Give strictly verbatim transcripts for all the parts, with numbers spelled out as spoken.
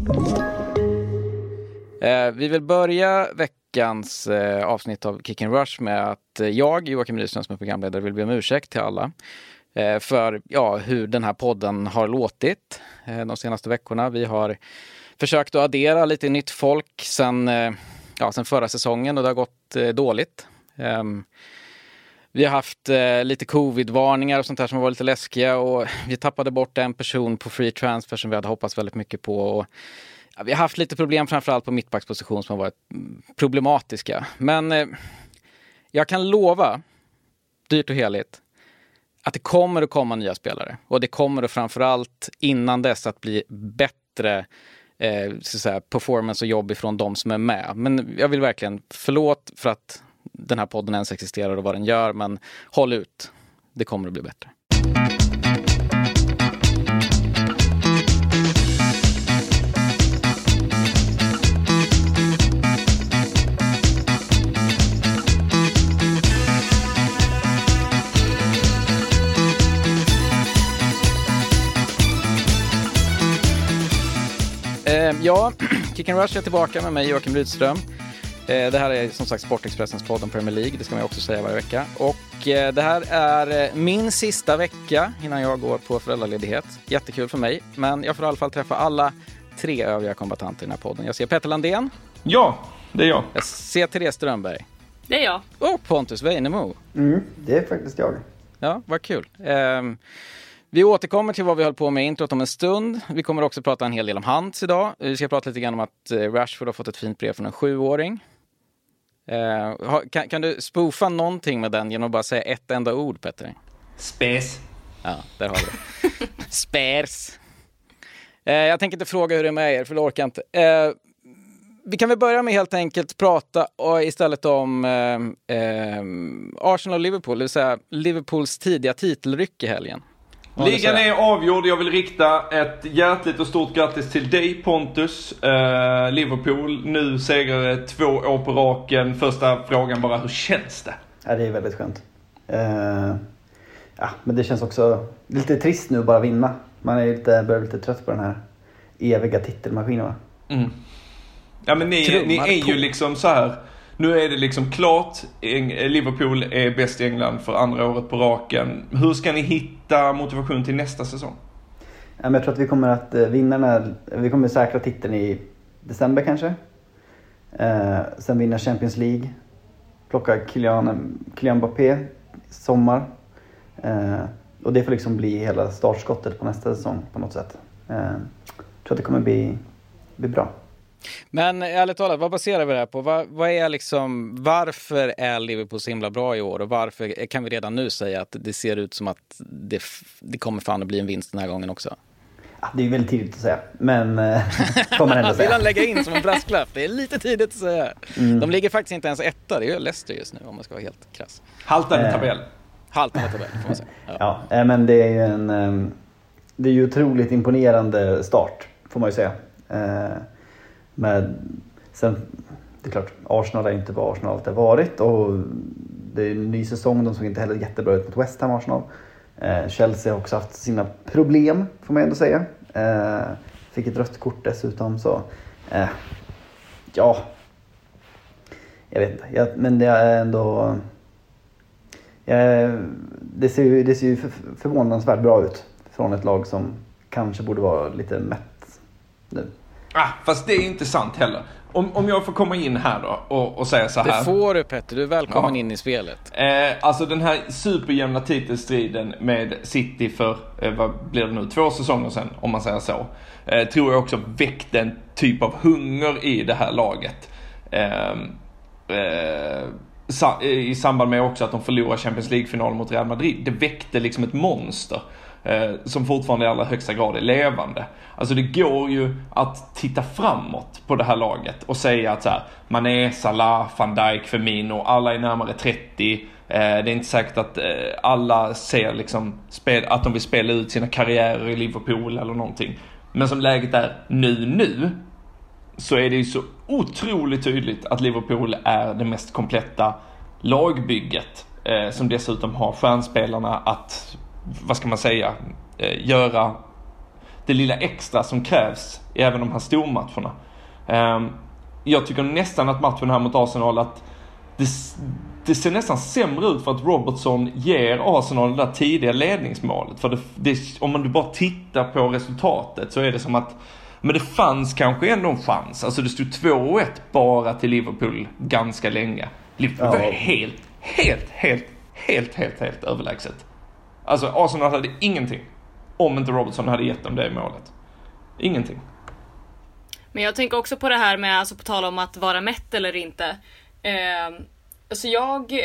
Eh, vi vill börja veckans eh, avsnitt av Kick and Rush med att eh, jag, Joakim Rydström som är programledare, vill be om ursäkt till alla eh, för ja, hur den här podden har låtit eh, de senaste veckorna. Vi har försökt att addera lite nytt folk sen, eh, ja, sen förra säsongen och det har gått eh, dåligt. Eh, vi har haft eh, lite covid-varningar och sånt där som var lite läskiga och vi tappade bort en person på free transfer som vi hade hoppats väldigt mycket på och ja, vi har haft lite problem framförallt på mittbacksposition som har varit problematiska. Men eh, jag kan lova, dyrt och heligt, att det kommer att komma nya spelare. Och det kommer att framförallt innan dess att bli bättre eh, så att säga, performance och jobb ifrån de som är med. Men jag vill verkligen, förlåt för att den här podden ens existerar och vad den gör, men håll ut. Det kommer att bli bättre. Ja, Kick and Rush är tillbaka med mig, Joakim Rydström. Det här är som sagt Sportexpressens podd om Premier League, det ska man också säga varje vecka. Och det här är min sista vecka innan jag går på föräldraledighet. Jättekul för mig, men jag får i alla fall träffa alla tre övriga kombattanter i den här podden. Jag ser Petter Landén. Ja, det är jag. Jag ser Therese Strömberg. Det är jag. Och Pontus Weinemo. Mm, det är faktiskt jag. Ja, vad kul. Um, Vi återkommer till vad vi höll på med introt om en stund. Vi kommer också prata en hel del om Hans idag. Vi ska prata lite grann om att Rashford har fått ett fint brev från en sjuåring. Eh, kan, kan du spoofa någonting med den genom att bara säga ett enda ord, Petter? Spes. Ja, där har vi det. Spers. Eh, jag tänker inte fråga hur det är med er, för det orkar inte. Eh, vi kan väl börja med helt enkelt prata och istället om eh, eh, Arsenal och Liverpool. Det vill säga Liverpools tidiga titelryck i helgen. Ligan är avgjord. Jag vill rikta ett hjärtligt och stort grattis till dig, Pontus. Uh, Liverpool, nu segrare två år på raken. Första frågan bara, hur känns det? Ja, det är väldigt skönt. Uh, ja, men det känns också lite trist nu att bara vinna. Man är lite, börjar lite trött på den här eviga titelmaskinen, va? Mm. Ja, men ni, ni är ju liksom så här. Nu är det liksom klart, Liverpool är bäst i England för andra året på raken. Hur ska ni hitta motivation till nästa säsong? Ja, men jag tror att vi kommer att vinna när, vi kommer att säkra titeln i december kanske. Eh, sen vinna Champions League. Plocka Kylian, Kylian Mbappé sommar. Eh, och det får liksom bli hela startskottet på nästa säsong på något sätt. Eh, jag tror att det kommer bli, bli bra. Men ärligt talat, vad baserar vi det här på? Vad, vad är liksom, varför är Liverpool så himla bra i år? Och varför kan vi redan nu säga att det ser ut som att det, det kommer fan att bli en vinst den här gången också? Ja, det är väldigt tidigt att säga, men eh, får man ändå säga. Vill han lägga in som en brasklapp? Det är lite tidigt att säga. Mm. De ligger faktiskt inte ens etta, det är ju Leicester just nu om man ska vara helt krass. Haltande tabell. Eh, Haltande tabell, får man säga. Ja, ja men det är ju en um, det är ju otroligt imponerande start, får man ju säga. Eh, Men sen, det är klart, Arsenal är inte vad Arsenal alltid har varit och det är en ny säsong, de såg inte heller jättebra ut mot West Ham Arsenal. Eh, Chelsea har också haft sina problem, får man ändå säga. Eh, fick ett rött kort dessutom, så eh, ja, jag vet inte, jag, men det är ändå eh, det ser ju, det ser ju för, förvånansvärt bra ut från ett lag som kanske borde vara lite mätt nu. Ah, fast det är inte sant heller. Om, om jag får komma in här då och, och säga så här. Det får du, Petter, du är välkommen ja. in i spelet. Eh, alltså den här superjämna titelstriden med City för, eh, vad blir det nu, två säsonger sedan om man säger så. Eh, tror jag också väckte en typ av hunger i det här laget. Eh, eh, sa, I samband med också att de förlorar Champions League-final mot Real Madrid. Det väckte liksom ett monster. Eh, som fortfarande i allra högsta grad är levande. Alltså det går ju att titta framåt på det här laget och säga att så här, Mané, Salah, Van Dijk, Firmino, alla är närmare trettio. Eh, det är inte säkert att eh, alla ser liksom spel, att de vill spela ut sina karriärer i Liverpool eller någonting. Men som läget är nu nu så är det ju så otroligt tydligt att Liverpool är det mest kompletta lagbygget eh, som dessutom har stjärnspelarna att, vad ska man säga, eh, göra det lilla extra som krävs i även de här stormatcherna. Um, jag tycker nästan att matchen här mot Arsenal, att det, det ser nästan sämre ut för att Robertson ger Arsenal det där tidiga ledningsmålet. För det, det, om man bara tittar på resultatet så är det som att, men det fanns kanske ändå en chans. Alltså det stod två ett bara till Liverpool ganska länge. Liverpool var ja. helt, helt, helt, helt, helt, helt överlägset. Alltså Arsenal hade ingenting om inte Robertson hade gett dem det målet. Ingenting. Men jag tänker också på det här med, alltså på tal om att vara mätt eller inte. Eh, alltså jag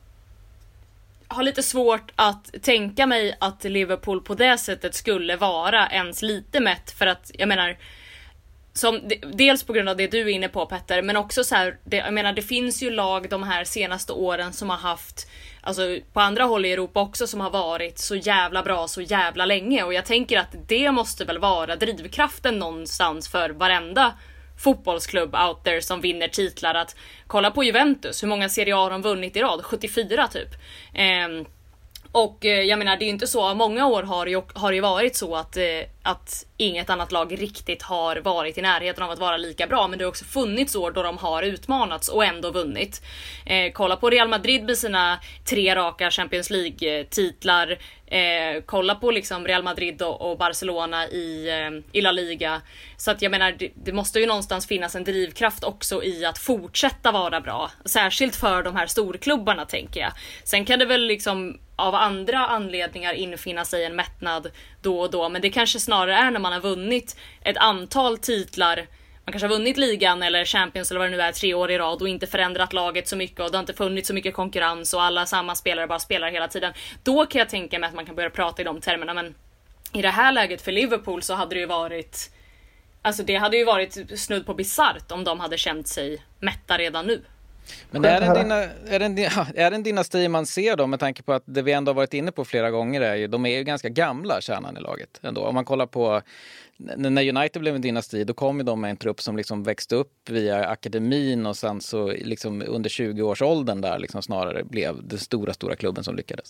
har lite svårt att tänka mig att Liverpool på det sättet skulle vara ens lite mätt. För att, jag menar, som, dels på grund av det du är inne på, Petter, men också så här, det, jag menar, det finns ju lag de här senaste åren som har haft, alltså på andra håll i Europa också, som har varit så jävla bra så jävla länge. Och jag tänker att det måste väl vara drivkraften någonstans för varenda fotbollsklubb out there som vinner titlar. Att kolla på Juventus, hur många Serie A har de vunnit i rad? sjuttiofyra typ. Ehm, och jag menar, det är ju inte så, många år har ju, har ju varit så att, att inget annat lag riktigt har varit i närheten av att vara lika bra. Men det har också funnits år då de har utmanats och ändå vunnit. Eh, kolla på Real Madrid med sina tre raka Champions League-titlar. Eh, kolla på liksom Real Madrid och, och Barcelona i, eh, i La Liga. Så att jag menar, det, det måste ju någonstans finnas en drivkraft också i att fortsätta vara bra. Särskilt för de här storklubbarna, tänker jag. Sen kan det väl liksom av andra anledningar infinna sig en mättnad då och då. Men det kanske snarare är när man har vunnit ett antal titlar. Man kanske har vunnit ligan eller Champions eller vad det nu är tre år i rad och inte förändrat laget så mycket och det har inte funnits så mycket konkurrens och alla samma spelare bara spelar hela tiden. Då kan jag tänka mig att man kan börja prata i de termerna, men i det här läget för Liverpool så hade det ju varit, alltså det hade ju varit snudd på bizarrt om de hade känt sig mätta redan nu. Men är det, en dina, är, det en, är det en dynasti man ser då, med tanke på att det vi ändå har varit inne på flera gånger är ju, de är ju ganska gamla, kärnan i laget ändå. Om man kollar på när United blev en dynasti, då kom ju de med en trupp som liksom växte upp via akademin och sen så liksom under tjugo-årsåldern där liksom snarare blev den stora, stora klubben som lyckades.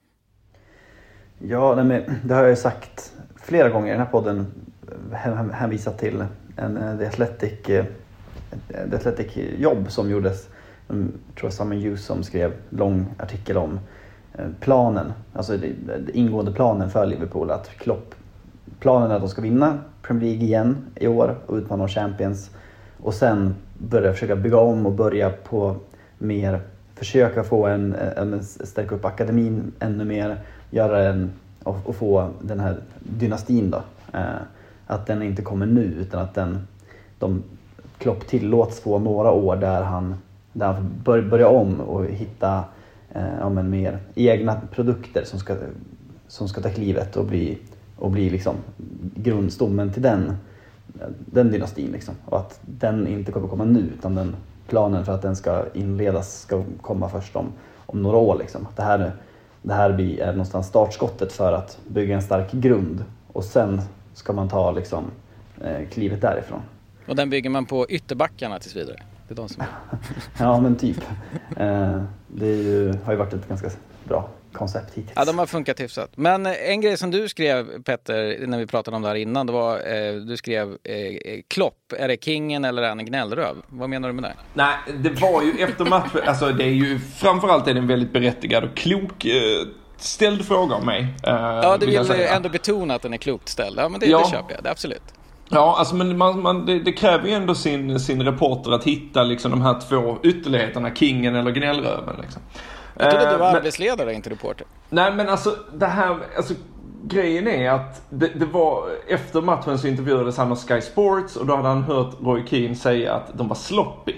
Ja, men det har jag ju sagt flera gånger i den här podden, hänvisat till en The Athletic, The Athletic jobb som gjordes. Jag tror Simon Hughes som skrev lång artikel om planen, alltså det, det ingående planen för Liverpool, att Klopp, planen är att de ska vinna Premier League igen i år och utmana om Champions och sen börja försöka bygga om och börja på mer, försöka få en, en stärka upp akademin ännu mer, göra en och, och få den här dynastin då, eh, att den inte kommer nu utan att den, de Klopp tillåts få några år där han där han bör, börja om och hitta eh, ja, men mer egna produkter som ska, som ska ta klivet och bli, och bli liksom grundstommen till den, den dynastin. Liksom. Och att den inte kommer komma nu, utan den planen för att den ska inledas ska komma först om, om några år. Liksom. Det här, det här blir är någonstans startskottet för att bygga en stark grund och sen ska man ta liksom, eh, klivet därifrån. Och den bygger man på ytterbackarna tills vidare? Det är de som är. Ja, men typ. Eh, det är ju, har ju varit ett ganska bra koncept hittills. Ja, de har funkat hyfsat. Men en grej som du skrev, Petter, när vi pratade om det här innan, det var, eh, du skrev eh, Klopp, är det kingen eller är han en gnällröv? Vad menar du med det? Nej, det var ju efter matchen, alltså det är ju, framförallt är det en väldigt berättigad och klok eh, ställd fråga om mig. Eh, ja, det vill, vill ändå betona att den är klokt ställd. Ja, men det, ja. det köper jag, det är absolut. Ja, alltså men man, man, det, det kräver ju ändå sin, sin reporter att hitta liksom de här två ytterligheterna, kingen eller gnällröven liksom. Jag trodde du var eh, arbetsledare, inte reporter. Nej, men alltså det här, alltså grejen är att det, det var, efter matchen så intervjuades han av Sky Sports och då hade han hört Roy Keane säga att de var sloppy.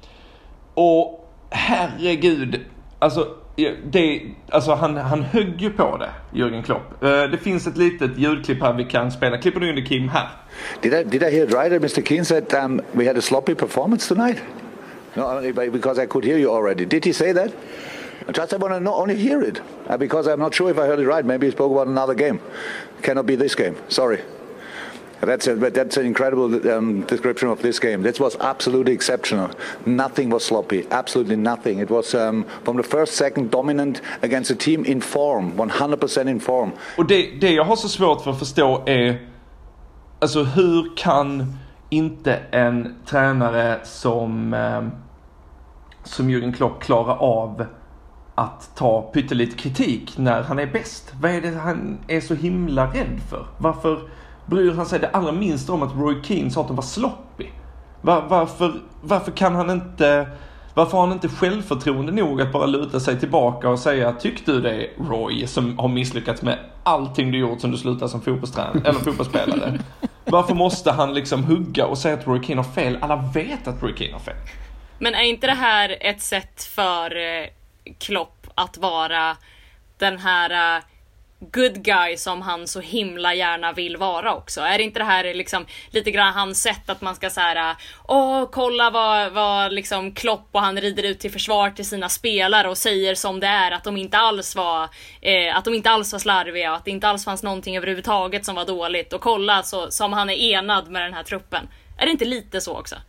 Och herregud, alltså det, alltså han, han högg ju på det, Jürgen Klopp. Det finns ett litet ljudklipp här vi kan spela. Klipper du in det, Kim, här? Did I, did I hear it right that Mister Keane said um, we had a sloppy performance tonight? No, because I could hear you already. Did he say that? Just I want to know, only hear it. Uh, because I'm not sure if I heard it right. Maybe he spoke about another game. Cannot be this game. Sorry. That's a, but that's an incredible um, description of this game. This was absolutely exceptional. Nothing was sloppy. Absolutely nothing. It was um, from the first second dominant against a team in form. one hundred percent in form. Och det, det jag har så svårt för att förstå är alltså hur kan inte en tränare som eh, som Jürgen Klopp klara av att ta pyttelite kritik när han är bäst? Vad är det han är så himla rädd för? Varför bryr han sig det allra minst om att Roy Keane sa att de var sloppy? Var, varför, varför kan han inte varför har han inte självförtroende nog att bara luta sig tillbaka och säga, tyckte du det, Roy, som har misslyckats med allting du gjort som du slutar som fotbollstränare eller fotbollsspelare? Varför måste han liksom hugga och säga att Roy Keane har fel? Alla vet att Roy Keane har fel. Men är inte det här ett sätt för Klopp att vara den här good guy som han så himla gärna vill vara också? Är inte det här liksom lite grann hans sätt att man ska så här, åh, kolla vad, vad liksom Klopp, och han rider ut till försvar till sina spelare och säger som det är, att de inte alls var eh, att de inte alls var slarviga, att det inte alls fanns någonting överhuvudtaget som var dåligt, och kolla så, som han är enad med den här truppen. Är det inte lite så också?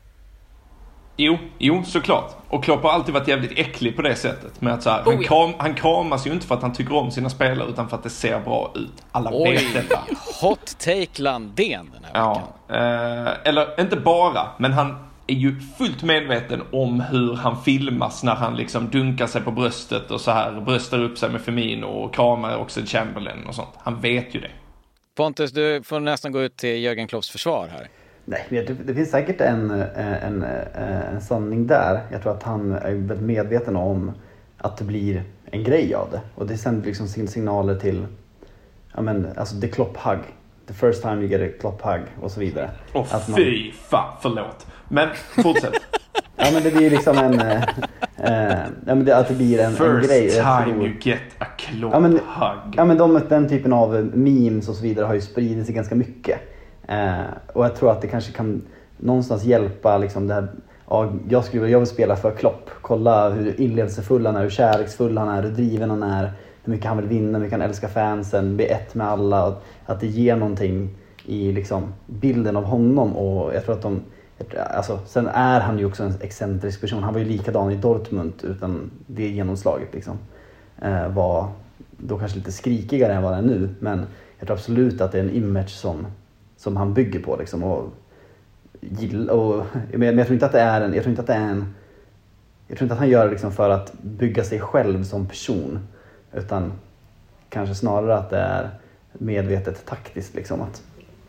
Jo, jo, såklart. Och Klopp har alltid varit jävligt äcklig på det sättet. Med att så här, oh, han, kram, han kramas ju inte för att han tycker om sina spelare, utan för att det ser bra ut. Alla Oj, vet detta. Hot take Landén den här ja, veckan. Eh, eller inte bara, men han är ju fullt medveten om hur han filmas när han liksom dunkar sig på bröstet och så här bröstar upp sig med Firmino och kramar också Chamberlain och sånt. Han vet ju det. Pontus, du får nästan gå ut till Jürgen Klopps försvar här. Nej, det, det finns säkert en, en, en, en sanning där. Jag tror att han är väldigt medveten om att det blir en grej av det. Och det sänder liksom signaler till, ja men, alltså the Klopp hug. The first time you get a Klopp hug och så vidare. Åh att man... fy fan, förlåt. Men fortsätt. Ja men det blir liksom en, äh, äh, ja, men det, att det blir en, en grej. First time you get a Klopp ja, men, hug. Ja men de, den typen av memes och så vidare har ju spridit sig ganska mycket. Eh, och jag tror att det kanske kan någonstans hjälpa liksom det här, ja, jag, skulle, jag vill spela för Klopp. Kolla hur inlevelsefull han är, hur kärleksfull han är, hur driven han är, hur mycket han vill vinna, hur mycket han älskar fansen, bli ett med alla. Och att det ger någonting i liksom bilden av honom. Och jag tror att de, alltså, sen är han ju också en excentrisk person. Han var ju likadan i Dortmund utan det genomslaget liksom. Eh, var då kanske lite skrikigare än vad det är nu, men jag tror absolut att det är en image som som han bygger på liksom, och, och men jag tror inte att det är en jag tror inte att det är en jag tror inte att han gör det liksom för att bygga sig själv som person, utan kanske snarare att det är medvetet taktiskt liksom, att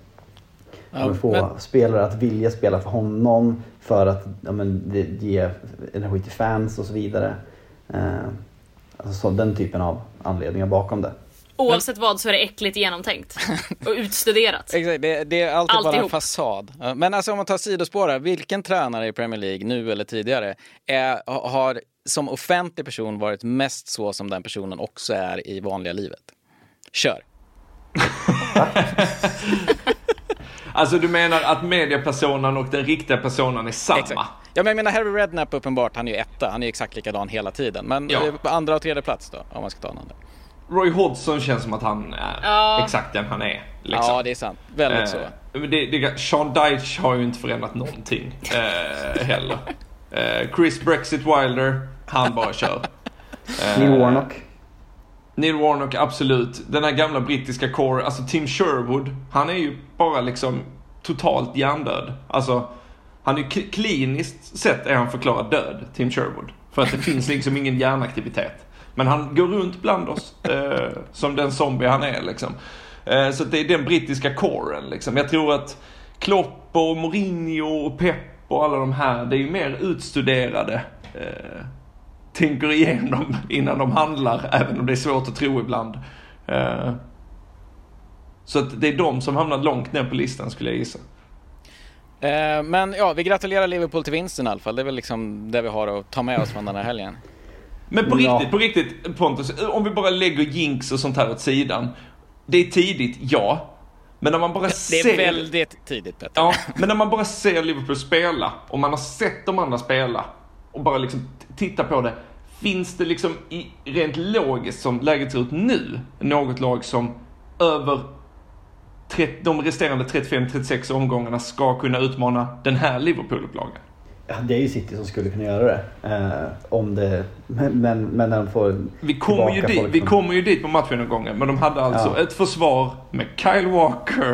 ja, få men... spelare att vilja spela för honom för att ja, men, det ger energi till fans och så vidare, eh, alltså så, den typen av anledningar bakom det. Oavsett men, vad så är det äckligt genomtänkt och utstuderat. Exakt, det, det är alltid Alltihop. Bara en fasad. Men alltså om man tar sidospår här, vilken tränare i Premier League nu eller tidigare är, har som offentlig person varit mest så som den personen också är i vanliga livet? Kör. Alltså du menar att mediepersonen och den riktiga personen är samma? Exakt. Ja, men jag menar Harry Redknapp uppenbart, han är ju etta, han är ju exakt likadan hela tiden. Men ja. På andra och tredje plats då, om man ska ta en andra. Roy Hodgson känns som att han är ja. exakt den han är. Liksom. Ja, det är sant. Väldigt eh, så. Det, det, Sean Dyche har ju inte förändrat någonting eh, heller. Eh, Chris Brexit Wilder, han bara kör. Eh, Neil Warnock. Neil Warnock, absolut. Den här gamla brittiska core, alltså Tim Sherwood, han är ju bara liksom totalt hjärndöd. Alltså, han är ju kliniskt sett är han förklarad död, Tim Sherwood. För att det finns liksom ingen hjärnaktivitet. Men han går runt bland oss eh, som den zombie han är liksom. Eh, så det är den brittiska coren liksom. Jag tror att Klopp och Mourinho och Pep och alla de här, det är ju mer utstuderade. Eh, tänker igenom innan de handlar, även om det är svårt att tro ibland. Eh, så att det är de som hamnar långt ner på listan, skulle jag gissa. Eh, men ja, vi gratulerar Liverpool till vinsten i alla fall. Det är väl liksom det vi har att ta med oss från den här helgen. Men på ja. riktigt, på riktigt Pontus, om vi bara lägger jinx och sånt här åt sidan. Det är tidigt, ja. Men när man bara ser... Det är väldigt tidigt, Petter. Ja, men när man bara ser Liverpool spela och man har sett de andra spela och bara liksom titta på det, finns det liksom i, rent logiskt som läget ser ut nu, något lag som över trettio, de resterande trettiofem till trettiosex omgångarna ska kunna utmana den här Liverpool-upplagan? Ja, det är ju City som skulle kunna göra det. Eh, om det men, men, men när de får vi kommer ju dit, liksom. Vi kommer ju dit på matchen gången, men de hade alltså ja. ett försvar med Kyle Walker,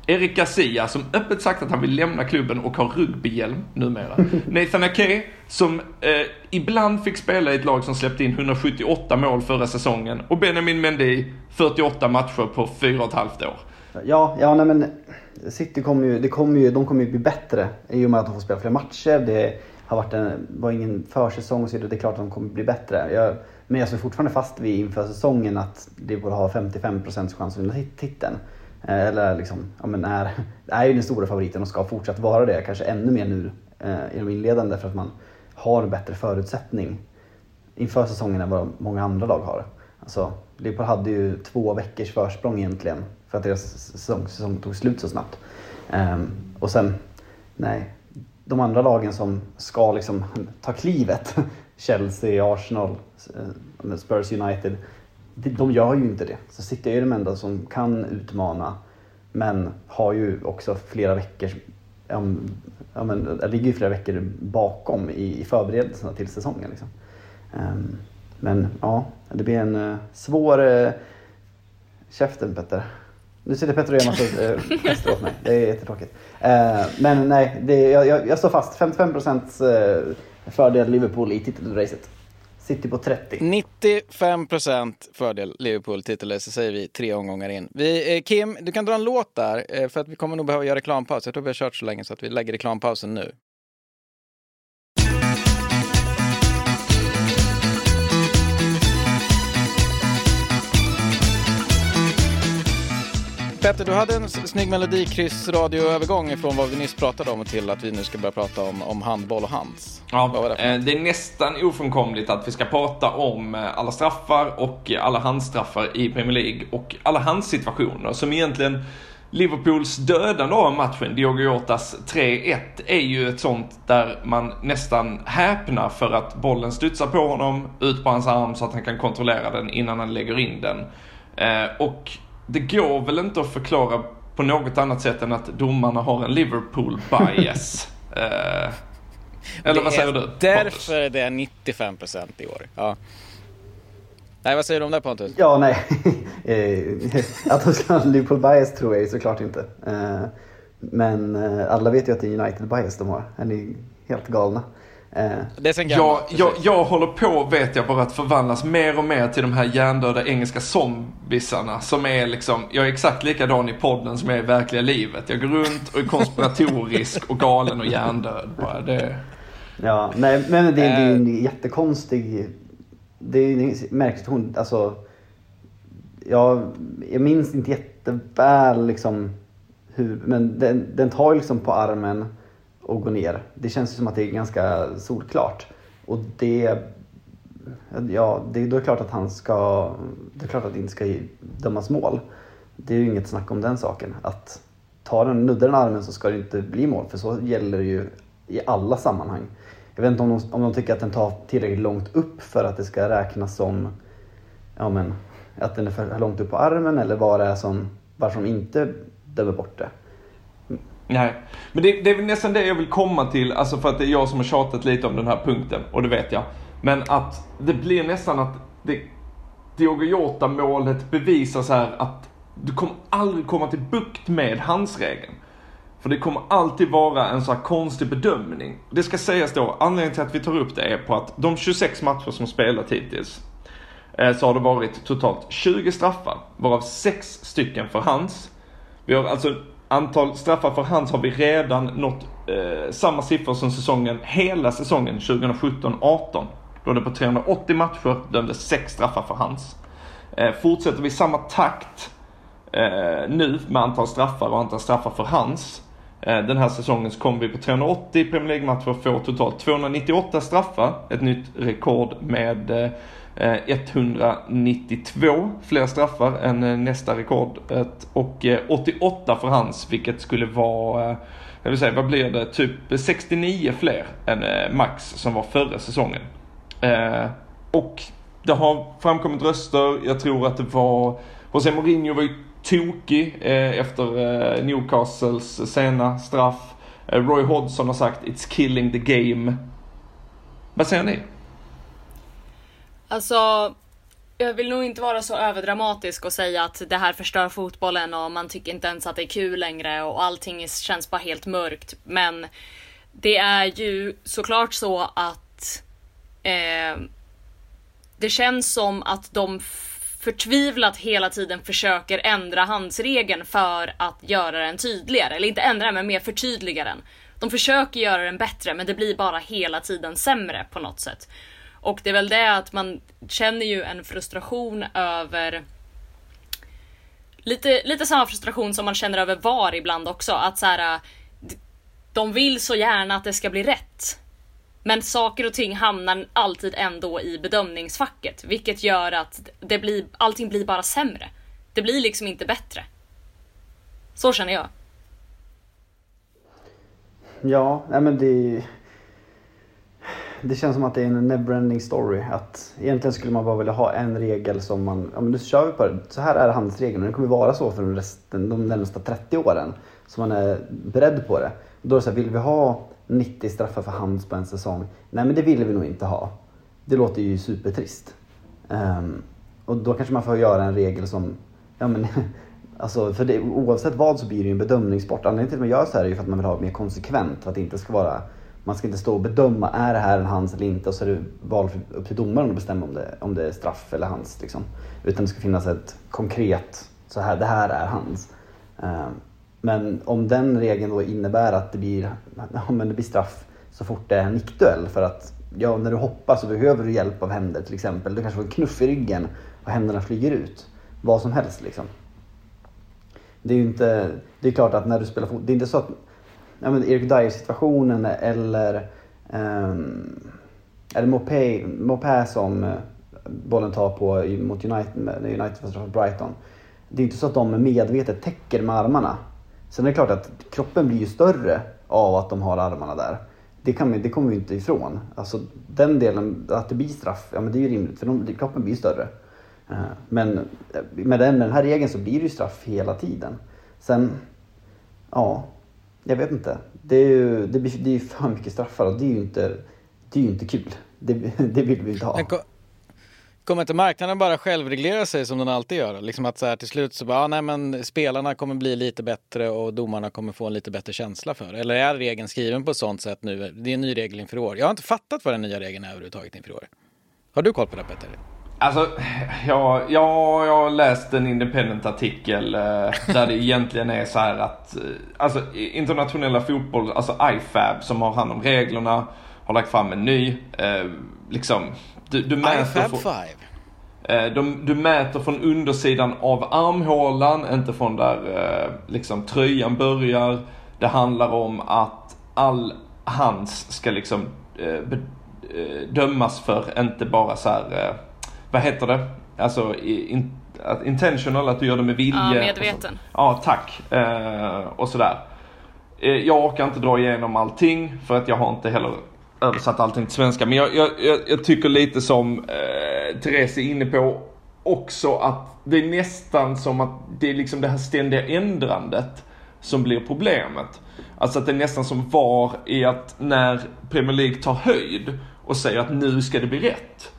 Eric Garcia som öppet sagt att han vill lämna klubben och har rugbyhjälm numera. Nathan Ake som eh, ibland fick spela i ett lag som släppte in hundrasjuttioåtta mål förra säsongen. Och Benjamin Mendy fyrtioåtta matcher på fyra och ett halvt år. Ja, ja nej men City kommer ju, det kommer ju, de kommer ju bli bättre i och med att de får spela fler matcher. Det har varit en, var ingen försäsong så det är klart att de kommer bli bättre. Jag, men jag står fortfarande fast vid inför säsongen att det borde ha femtiofem procent chans att vinna titeln. Eller liksom, ja men är, är ju den stora favoriten och ska fortsatt vara det. Kanske ännu mer nu eh, i de inledande för att man har bättre förutsättning inför säsongen än vad många andra lag har. Alltså, Liverpool hade ju två veckors försprång egentligen för att deras säsong, säsong tog slut så snabbt. Um, och sen, nej, de andra lagen som ska liksom ta klivet, Chelsea, Arsenal, Spurs United, de gör ju inte det. Så City är ju de enda som kan utmana, men har ju också flera veckor, um, ja, men, det ligger ju flera veckor bakom i, i förberedelserna till säsongen. Liksom. Um, men ja, det blir en uh, svår uh, käften Petter. Nu sitter Petter och gör massa uh, gäster åt mig. Det är jättetråkigt. Uh, men nej, det, jag, jag, jag står fast. femtiofem procent uh, fördel Liverpool i titelracet. City på trettio. nittiofem procent fördel Liverpool titelrace säger vi tre omgångar in. Vi, eh, Kim, du kan dra en låt där eh, för att vi kommer nog behöva göra reklampaus. Jag tror vi har kört så länge så att vi lägger reklampausen nu. Petter, du hade en snygg melodikryssradioövergång från vad vi nyss pratade om och till att vi nu ska börja prata om, om handboll och hands. Ja, vad var det, för? Det är nästan ofrånkomligt att vi ska prata om alla straffar och alla handstraffar i Premier League och alla handsituationer som egentligen Liverpools dödande av matchen, Diogo Jotas tre ett, är ju ett sånt där man nästan häpnar för att bollen studsar på honom ut på hans arm så att han kan kontrollera den innan han lägger in den. Eh, och det går väl inte att förklara på något annat sätt än att domarna har en Liverpool-bias. eh, eller vad säger du? Därför är det nittiofem procent i år. Ja. Nej, vad säger du om det, Pontus? Ja, nej. Att de ska ha en Liverpool-bias tror jag såklart inte. Men alla vet ju att det är United-bias de har. Är ni helt galna? Det är sen jag, jag, jag håller på, vet jag, bara att förvandlas mer och mer till de här hjärndöda engelska zombisarna som är liksom, jag är exakt likadan i podden som jag är i verkliga livet. Jag går runt och är konspiratorisk och galen och hjärndöd bara. Det... Ja, nej, men det, det är en jättekonstig, det är en märkligt hon, alltså jag, jag minns inte jätteväl liksom hur, men den, den tar liksom på armen och gå ner. Det känns som att det är ganska solklart. Och det, ja, det, då är det klart att han ska, det är klart att det inte ska dömas mål. Det är ju inget snack om den saken. Att ta den, nudda den armen så ska det inte bli mål. För så gäller det ju i alla sammanhang. Jag vet inte om de, om de tycker att den tar tillräckligt långt upp för att det ska räknas som, ja men, att den är för långt upp på armen eller vad det är som, varför de inte dömer bort det. Nej, men det, det är väl nästan det jag vill komma till, alltså för att det är jag som har tjatat lite om den här punkten, och det vet jag. Men att det blir nästan att det, Diogo Jota-målet bevisar så här att du kommer aldrig komma till bukt med handsregeln. För det kommer alltid vara en så här konstig bedömning. Det ska sägas då, anledningen till att vi tar upp det är på att de tjugosex matcher som spelat hittills eh, så har det varit totalt tjugo straffar, varav sex stycken för hands. Vi har alltså antal straffar för hands har vi redan nått eh, samma siffror som säsongen, hela säsongen tjugosjutton arton. Då det på trehundraåttio matcher dömdes sex straffar för hands. Eh, fortsätter vi samma takt eh, nu med antal straffar och antal straffar för hands. Eh, den här säsongen så kommer vi på trehundraåttio Premier League-matcher få totalt tvåhundranittioåtta straffar. Ett nytt rekord med eh, etthundranittiotvå fler straffar än nästa rekord, och åttioåtta för hands, vilket skulle vara, jag vill säga, vad blir det, typ sextionio fler än max som var förra säsongen. Och det har framkommit röster, jag tror att det var José Mourinho var ju tokig efter Newcastles sena straff. Roy Hodgson har sagt it's killing the game. Vad säger ni? Alltså, jag vill nog inte vara så överdramatisk och säga att det här förstör fotbollen och man tycker inte ens att det är kul längre och allting känns bara helt mörkt. Men det är ju såklart så att eh, det känns som att de förtvivlat hela tiden försöker ändra handsregeln för att göra den tydligare. Eller inte ändra, men mer förtydliga den. De försöker göra den bättre, men det blir bara hela tiden sämre på något sätt. Och det är väl det att man känner ju en frustration över... Lite, lite samma frustration som man känner över V A R ibland också. Att så här, de vill så gärna att det ska bli rätt. Men saker och ting hamnar alltid ändå i bedömningsfacket. Vilket gör att det blir, allting blir bara sämre. Det blir liksom inte bättre. Så känner jag. Ja, nej men det... Det känns som att det är en never-ending story. Att egentligen skulle man bara vilja ha en regel som man... Ja, men nu kör vi på det. Så här är handsregeln. Och det kommer vara så för resten, de närmsta trettio åren. Så man är beredd på det. Då är det så här, vill vi ha nittio straffar för hands på en säsong? Nej, men det vill vi nog inte ha. Det låter ju supertrist. Um, och då kanske man får göra en regel som... Ja, men... Alltså, för det, oavsett vad så blir det ju en bedömningssport. Anledningen till att man gör så här är ju för att man vill ha mer konsekvent. För att det inte ska vara... Man ska inte stå och bedöma, är det här en hands eller inte? Och så är det val upp till domaren att bestämma om det, om det är straff eller hands. Liksom. Utan det ska finnas ett konkret, så här, det här är hands. Um, men om den regeln då innebär att det blir, ja, men det blir straff så fort det är en nickduell. För att ja, när du hoppar så behöver du hjälp av händer till exempel. Du kanske får en knuff i ryggen och händerna flyger ut. Vad som helst liksom. Det är ju inte, det är klart att när du spelar fotboll, det är inte så att ja, men Eric Dyer-situationen eller um, eller Mopé, Mopé som bollen tar på mot United, när United får straff Brighton. Det är inte så att de medvetet täcker med armarna. Sen är det klart att kroppen blir ju större av att de har armarna där. Det, kan, det kommer vi inte ifrån. Alltså den delen, att det blir straff, ja men det är ju rimligt för de, kroppen blir större. Uh, men med den, den här regeln så blir det ju straff hela tiden. Sen, ja... Jag vet inte. Det är ju det blir, det är för mycket straffar och det är ju inte, det är ju inte kul. Det, det vill vi inte ha. Kom, kommer inte marknaden bara självreglera sig som den alltid gör? Liksom att så här till slut så bara, ah, nej men spelarna kommer bli lite bättre och domarna kommer få en lite bättre känsla för. Eller är regeln skriven på ett sånt sätt nu? Det är en ny regel inför år. Jag har inte fattat vad den nya regeln är överhuvudtaget inför år. Har du koll på det, Petter? Alltså, ja, ja, jag har läst en independent-artikel eh, där det egentligen är så här att eh, alltså, internationella fotboll, alltså I F A B som har hand om reglerna har lagt fram en ny eh, liksom, du, du mäter I F A B för, fem eh, de, du mäter från undersidan av armhålan, inte från där eh, liksom tröjan börjar. Det handlar om att all hands ska liksom eh, be, eh, dömas för, inte bara så här eh, vad heter det? Alltså in, intentional, att du gör det med vilja. Ja, medveten. Ja, tack. Eh, och sådär. Eh, jag orkar inte dra igenom allting för att jag har inte heller översatt allting till svenska. Men jag, jag, jag, jag tycker lite som eh, Therese är inne på också att det är nästan som att det är liksom det här ständiga ändrandet som blir problemet. Alltså att det är nästan som var i att när Premier League tar höjd och säger att nu ska det bli rätt,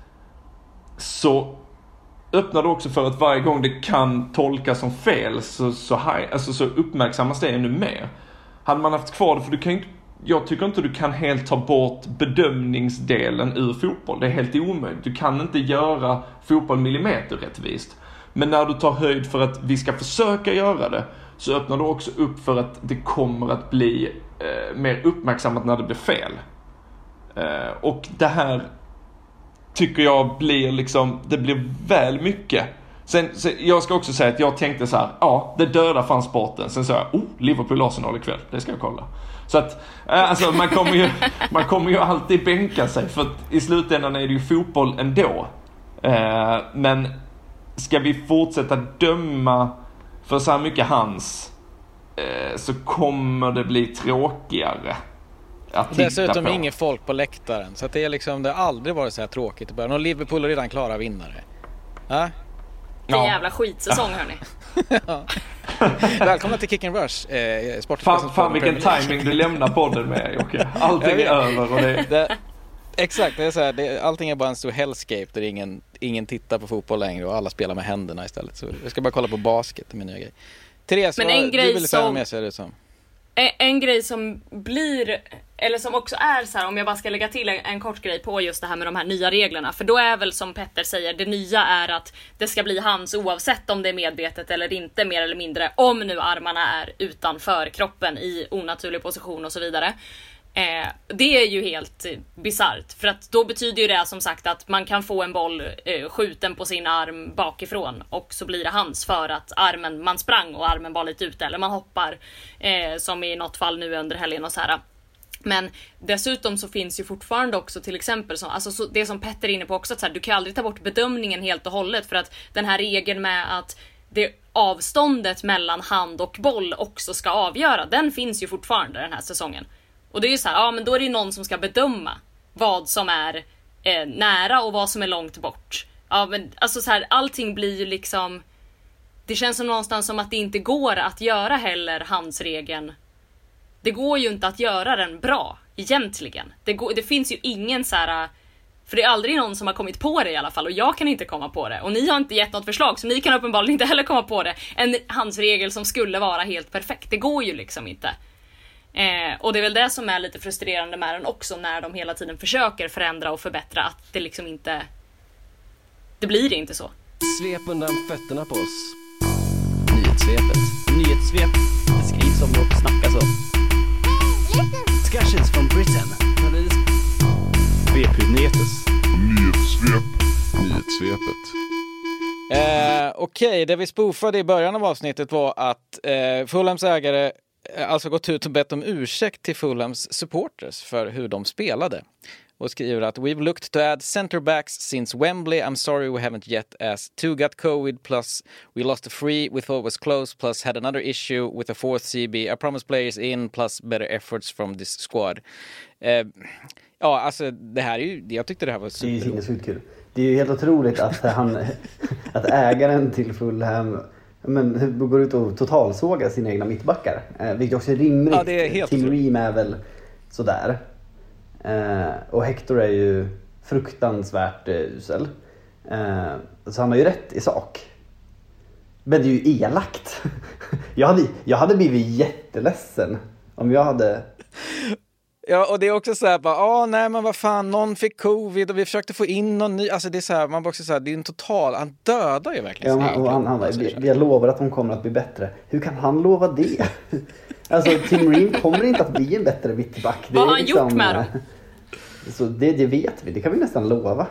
så öppnar det också för att varje gång det kan tolkas som fel så, så, high, alltså så uppmärksammas det ännu mer. Hade man haft kvar det, för du kan inte, jag tycker inte du kan helt ta bort bedömningsdelen ur fotboll. Det är helt omöjligt. Du kan inte göra fotboll millimeter rättvist. Men när du tar höjd för att vi ska försöka göra det, så öppnar du också upp för att det kommer att bli eh, mer uppmärksammat när det blir fel. Eh, och det här tycker jag blir liksom, det blir väl mycket. Sen, sen, jag ska också säga att jag tänkte så här, ja, det dödar fan sporten. Sen sa jag, oh, Liverpool Arsenal ikväll, det ska jag kolla. Så att, alltså man kommer ju, man kommer ju alltid bänka sig, för att i slutändan är det ju fotboll ändå. Eh, men ska vi fortsätta döma för så här mycket hands, eh, så kommer det bli tråkigare. Dessutom är inget folk på läktaren, så att det är liksom, det har aldrig varit så här tråkigt i början. Och Liverpool är redan klara vinnare. Ja? Det är en jävla skitsäsong, hörni. Ja. Välkomna till Kick and Rush. Eh, fan, fan vilken timing du lämnar podden med, Jocke. Allting är över och det... det... Exakt, det är så här, det, allting är bara en stor hellscape där ingen, ingen tittar på fotboll längre och alla spelar med händerna istället. Så jag ska bara kolla på basket, det är min nya grej. Therese, Men vad, en du grej vill som- säga med sig det som? En, en grej som blir, eller som också är så här, om jag bara ska lägga till en, en kort grej på just det här med de här nya reglerna. För då är väl som Petter säger, det nya är att det ska bli hands oavsett om det är medvetet eller inte, mer eller mindre. Om nu armarna är utanför kroppen i onaturlig position och så vidare. Eh, det är ju helt eh, bizarrt, för att då betyder ju det som sagt att man kan få en boll eh, skjuten på sin arm bakifrån och så blir det hands för att armen, man sprang och armen var lite ute, eller man hoppar eh, som i något fall nu under helgen och så här. Men dessutom så finns ju fortfarande också till exempel så, alltså så, det som Petter är inne på också, att så här, du kan aldrig ta bort bedömningen helt och hållet, för att den här regeln med att det avståndet mellan hand och boll också ska avgöra, den finns ju fortfarande den här säsongen. Och det är ju så här, ja men då är det ju någon som ska bedöma vad som är eh, nära och vad som är långt bort. Ja men alltså så här, allting blir ju liksom, det känns som någonstans som att det inte går att göra heller handsregeln. Det går ju inte att göra den bra egentligen. Det, går, det finns ju ingen så här, för det är aldrig någon som har kommit på det i alla fall, och jag kan inte komma på det. Och ni har inte gett något förslag, så ni kan uppenbarligen inte heller komma på det. En handsregel som skulle vara helt perfekt, det går ju liksom inte. Eh, och det är väl det som är lite frustrerande med den också, när de hela tiden försöker förändra och förbättra, att det liksom inte, det blir inte så. Svep undan fötterna på oss. Nyhetssvepet. Nyhetssvep. Det skrivs om och snackas om. Discussions from Britain. Svepnyhetes. Nyhetssvep. Nyhetssvepet. Eh, Okej, okay, det vi spoofade i början av avsnittet var att eh, Fulhams ägare alltså gått ut och bett om ursäkt till Fulhams supporters för hur de spelade. Och skriver att we've looked to add center backs since Wembley. I'm sorry we haven't yet, as two got COVID, plus we lost a free we thought was close, plus had another issue with a fourth C B. I promise players in, plus better efforts from this squad. Eh, ja, alltså det här är ju, jag tyckte det här var super. Det är ju så kul. Det är ju helt otroligt att han, att ägaren till Fulham men går ut och totalsågar sina egna mittbackar. Eh, vilket också är rimligt. Ja, det är helt Tim Ream är väl sådär. Eh, och Hector är ju fruktansvärt eh, usel. Eh, så han har ju rätt i sak. Men det är ju elakt. jag, hade, jag hade blivit jätteledsen om jag hade... Ja, och det är också så här bara, ja nej men vad fan, någon fick covid och vi försökte få in någon ny, alltså det är så här, man bara också så här, det är en total, han dödar ju verkligen. Ja, han, och han, han, vi, jag lovar att de kommer att bli bättre. Hur kan han lova det? Alltså Tim Ream kommer inte att bli en bättre mittback. Vad har han liksom, gjort med dem? Så det, det vet vi, det kan vi nästan lova.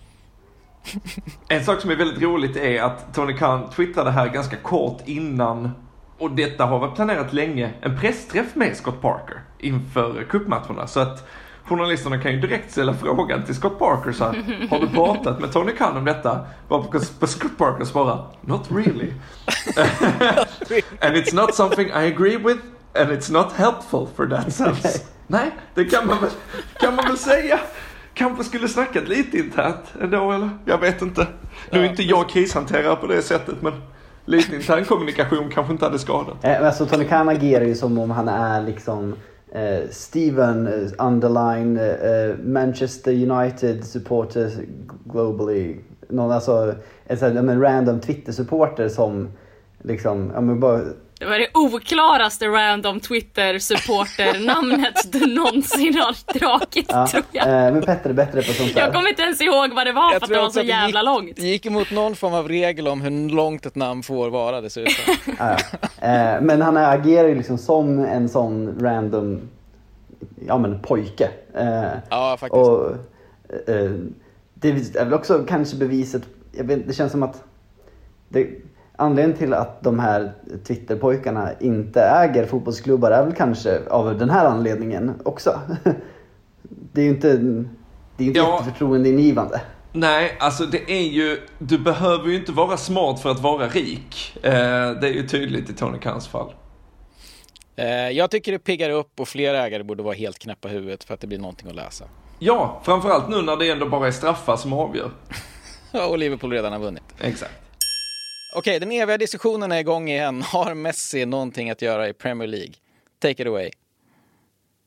En sak som är väldigt roligt är att Tony Khan twittrade här ganska kort innan, och detta har varit planerat länge, en pressträff med Scott Parker inför cupmatcherna. Så att journalisterna kan ju direkt ställa frågan till Scott Parker så här, har du pratat med Tony Khan om detta? Varpå Scott Parker svarar, not really. And it's not something I agree with, and it's not helpful for that sense. Okay. Nej, det kan man väl, kan man väl säga. Kanske skulle snackat lite internt ändå, eller? Jag vet inte. Nu är inte jag krishanterare på det sättet, men lite intern kommunikation kanske inte hade skadat. Eh, alltså Tony Khan agerar ju som om han är liksom eh, Steven eh, underline eh, Manchester United supporter globally. Någon, alltså en, en random Twitter-supporter som liksom, ja men bara... Det var det oklaraste random Twitter-supporter-namnet du någonsin har dragit, ja, tror jag. Eh, men Petter är bättre på sånt där. Jag kommer inte ens ihåg vad det var, jag för att det var så jävla gick, långt. Det gick emot någon form av regel om hur långt ett namn får vara dessutom. ja, ja. Eh, men han agerar ju liksom som en sån random, ja men pojke. Eh, ja, faktiskt. Och eh, det är väl också kanske beviset, jag vet, det känns som att det... Anledningen till att de här Twitterpojkarna inte äger fotbollsklubbar är väl kanske av den här anledningen också. Det är ju inte, det är inte ja, jätteförtroendeingivande. Nej, alltså det är ju, du behöver ju inte vara smart för att vara rik. Eh, det är ju tydligt i Tony Khans fall. Eh, jag tycker det piggar upp, och fler ägare borde vara helt knäppa huvudet för att det blir någonting att läsa. Ja, framförallt nu när det ändå bara är straffar som avgör. Ja, och Liverpool redan har vunnit. Exakt. Okej, den eviga diskussionen är igång igen. Har Messi någonting att göra i Premier League? Take it away.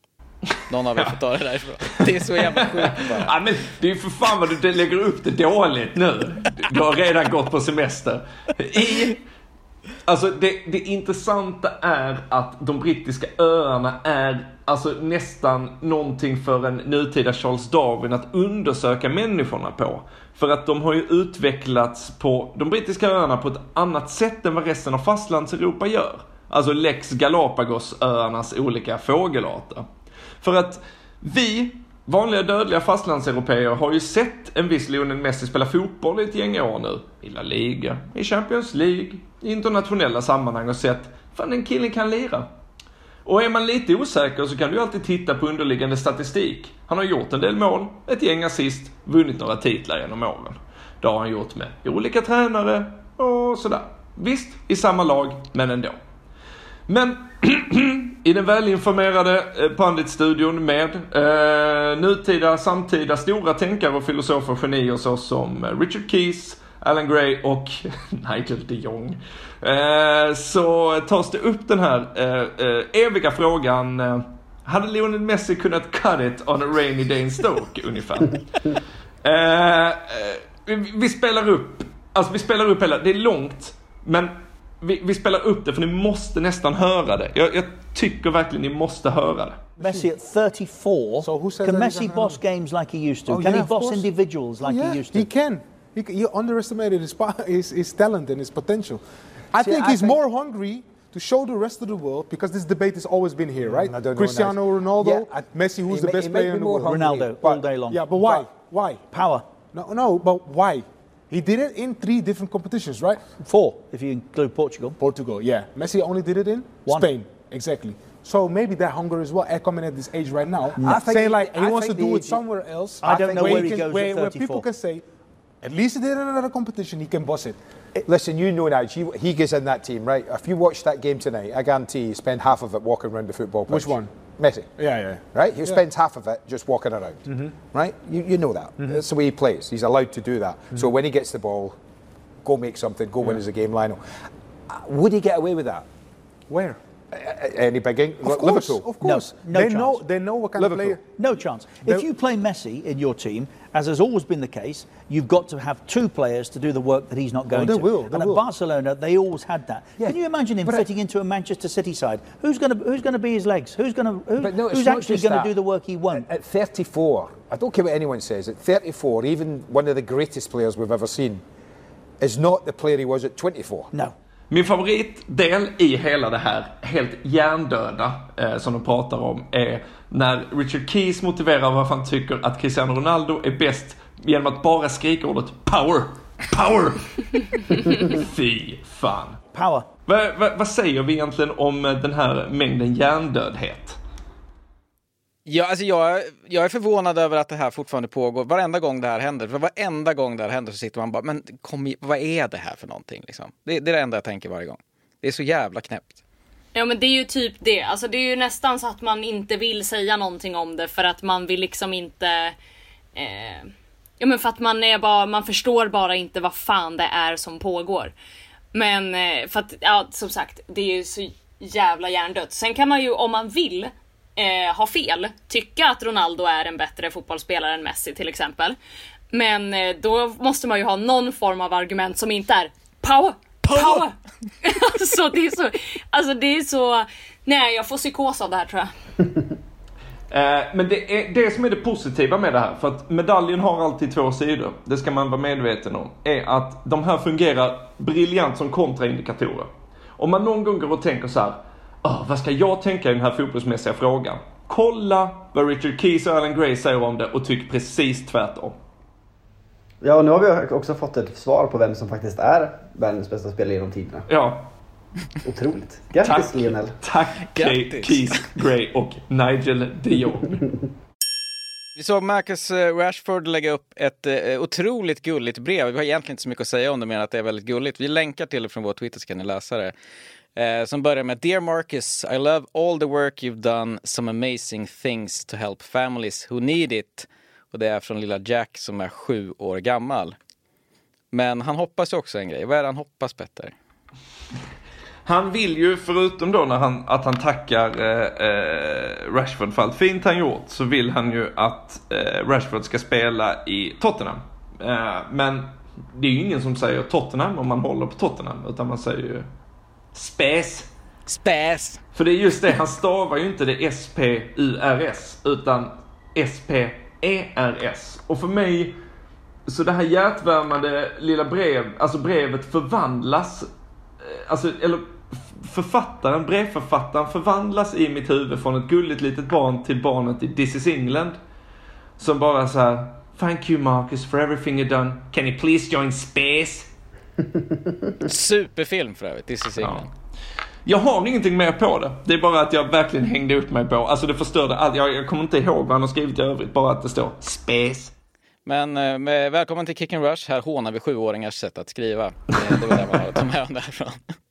Någon av er får ta det därifrån. Det är så jävla sjukt bara. Ja, men det är ju för fan vad du lägger upp det dåligt nu. Du har redan gått på semester. I, alltså det, det intressanta är att de brittiska öarna är alltså nästan någonting för en nutida Charles Darwin att undersöka människorna på. För att de har ju utvecklats på de brittiska öarna på ett annat sätt än vad resten av fastlandseuropa gör. Alltså Lex Galapagosöarnas olika fågelarter. För att vi, vanliga dödliga fastlandseuropeer, har ju sett en viss Lionel Messi spela fotboll i ett gäng år nu. I La Liga, i Champions League, i internationella sammanhang och sett, fan den killen kan lira. Och är man lite osäker så kan du alltid titta på underliggande statistik. Han har gjort en del mål, ett gäng assist, vunnit några titlar genom åren. Det har han gjort med olika tränare och sådär. Visst, i samma lag, men ändå. Men i den välinformerade panditstudion med eh, nutida, samtida stora tänkare och filosofer och genier så som Richard Keys, Alan Gray och Nigel de Jong, eh, så tas det upp den här eh, eh, eviga frågan: eh, hade Lionel Messi kunnat cut it on a rainy day in Stoke ungefär? eh, eh, vi, vi spelar upp, alltså vi spelar upp hela, det är långt, men vi, vi spelar upp det för ni måste nästan höra det. Jag, jag tycker verkligen ni måste höra det. Messi at thirty-four, So who says can that he Messi can boss games like he used to? Oh, can yeah, he of boss course. individuals like yeah, he used to? He can. He, c- you underestimated his, po- his, his talent and his potential. I See, think I he's think- more hungry to show the rest of the world, because this debate has always been here, right? I don't know, Cristiano Nigel. Ronaldo, Yeah, I- Messi, who's he the may- best he may player be in the more world. hungry. Ronaldo, But- all day long. Yeah, but why? But- Why? Power. No, no, but why? He did it in three different competitions, right? Four, if you include Portugal. Portugal, yeah. Messi only did it in One. Spain, exactly. So maybe that hunger is what coming at this age right now. I think Saying the- like he I wants to think do the it age- somewhere else. I don't know where where he he can- goes where, at where thirty-four. people can say, at least he did it in another competition. He can boss it. Listen, you know now, he, he gets in that team, right? If you watch that game tonight, I guarantee you spend half of it walking around the football pitch. Which one? Messi. Yeah, yeah. Right? He Yeah. spends half of it just walking around. Right? You, you know that. That's the way he plays. He's allowed to do that. So when he gets the ball, go make something, go win as a game, Lionel. Uh, Would he get away with that? Where? Uh, Any big game? Of course, Liverpool. of course. No, no they chance. know they know what kind Liverpool. of player. No chance. They- If you play Messi in your team, as has always been the case, you've got to have two players to do the work that he's not going they to. will, they and will. at Barcelona, they always had that. Yeah. Can you imagine him But I- fitting into a Manchester City side? Who's going to who's going to be his legs? Who's going to who, But no, it's who's not actually just going that. to do the work he won't? At thirty-four, I don't care what anyone says, at thirty-four, even one of the greatest players we've ever seen is not the player he was at twenty-four. No. Min favoritdel i hela det här helt hjärndöda eh, som de pratar om är när Richard Keys motiverar varför han tycker att Cristiano Ronaldo är bäst genom att bara skrika ordet power, power. Fy fan. Power. Va, va, vad säger vi egentligen om den här mängden hjärndödhet? Ja, alltså jag, jag är förvånad över att det här fortfarande pågår. Varenda gång det här händer, för varenda gång det här händer så sitter man bara, men kom i, vad är det här för någonting liksom? Det, det är det enda jag tänker varje gång. Det är så jävla knäppt. Ja, men det är ju typ det. Alltså det är ju nästan så att man inte vill säga någonting om det för att man vill liksom inte eh, ja, men för att man är bara, man förstår bara inte vad fan det är som pågår. Men eh, för att, ja, som sagt, det är ju så jävla hjärndött. Sen kan man ju, om man vill eh, ha fel, tycka att Ronaldo är en bättre fotbollsspelare än Messi till exempel. Men eh, då måste man ju ha någon form av argument som inte är power, power. Alltså det är så, alltså det är så, nej, jag får psykos av det här tror jag. Eh, men det är det som är det positiva med det här, för att medaljen har alltid två sidor, det ska man vara medveten om, är att de här fungerar briljant som kontraindikatorer. Om man någon gång går och tänker så här, oh, vad ska jag tänka i den här fotbollsmässiga frågan? Kolla vad Richard Keys och Alan Gray säger om det och tyck precis tvärtom. Ja, nu har vi också fått ett svar på vem som faktiskt är världens bästa spelare genom tiderna. Ja. Otroligt. Grattis, Tack. Lionel. Tack Grattis. Keys, Gray och Nigel de Jong. Vi såg Marcus eh, Rashford lägga upp ett eh, otroligt gulligt brev. Vi har egentligen inte så mycket att säga om det, men att det är väldigt gulligt. Vi länkar till det från vår Twitter så kan ni läsa det. Eh, som börjar med: Dear Marcus, I love all the work you've done, some amazing things to help families who need it. Och det är från lilla Jack som är sju år gammal. Men han hoppas ju också en grej. Vad är det han hoppas, Petter? Han vill ju, förutom då när han, att han tackar eh, eh, Rashford för allt fint han gjort, så vill han ju att eh, Rashford ska spela i Tottenham. Eh, men det är ju ingen som säger Tottenham om man håller på Tottenham, utan man säger ju Spes. Spes. För det är just det, han stavar ju inte det S P U R S utan S P E R S. Och för mig, så det här hjärtvärmande lilla brev, alltså brevet förvandlas, alltså, eller författaren, brevförfattaren förvandlas i mitt huvud från ett gulligt litet barn till barnet i This is England. Som bara så här: thank you Marcus for everything you've done. Can you please join Space? Superfilm för övrigt, This is England. Ja. Jag har ingenting mer på det. Det är bara att jag verkligen hängde upp mig på. Alltså det förstörde allt. Jag, jag kommer inte ihåg vad han har skrivit i övrigt. Bara att det står Space. Men eh, välkommen till Kick and Rush. Här hånar vi sjuåringars sätt att skriva. Det, det var det man har att ta med om därifrån.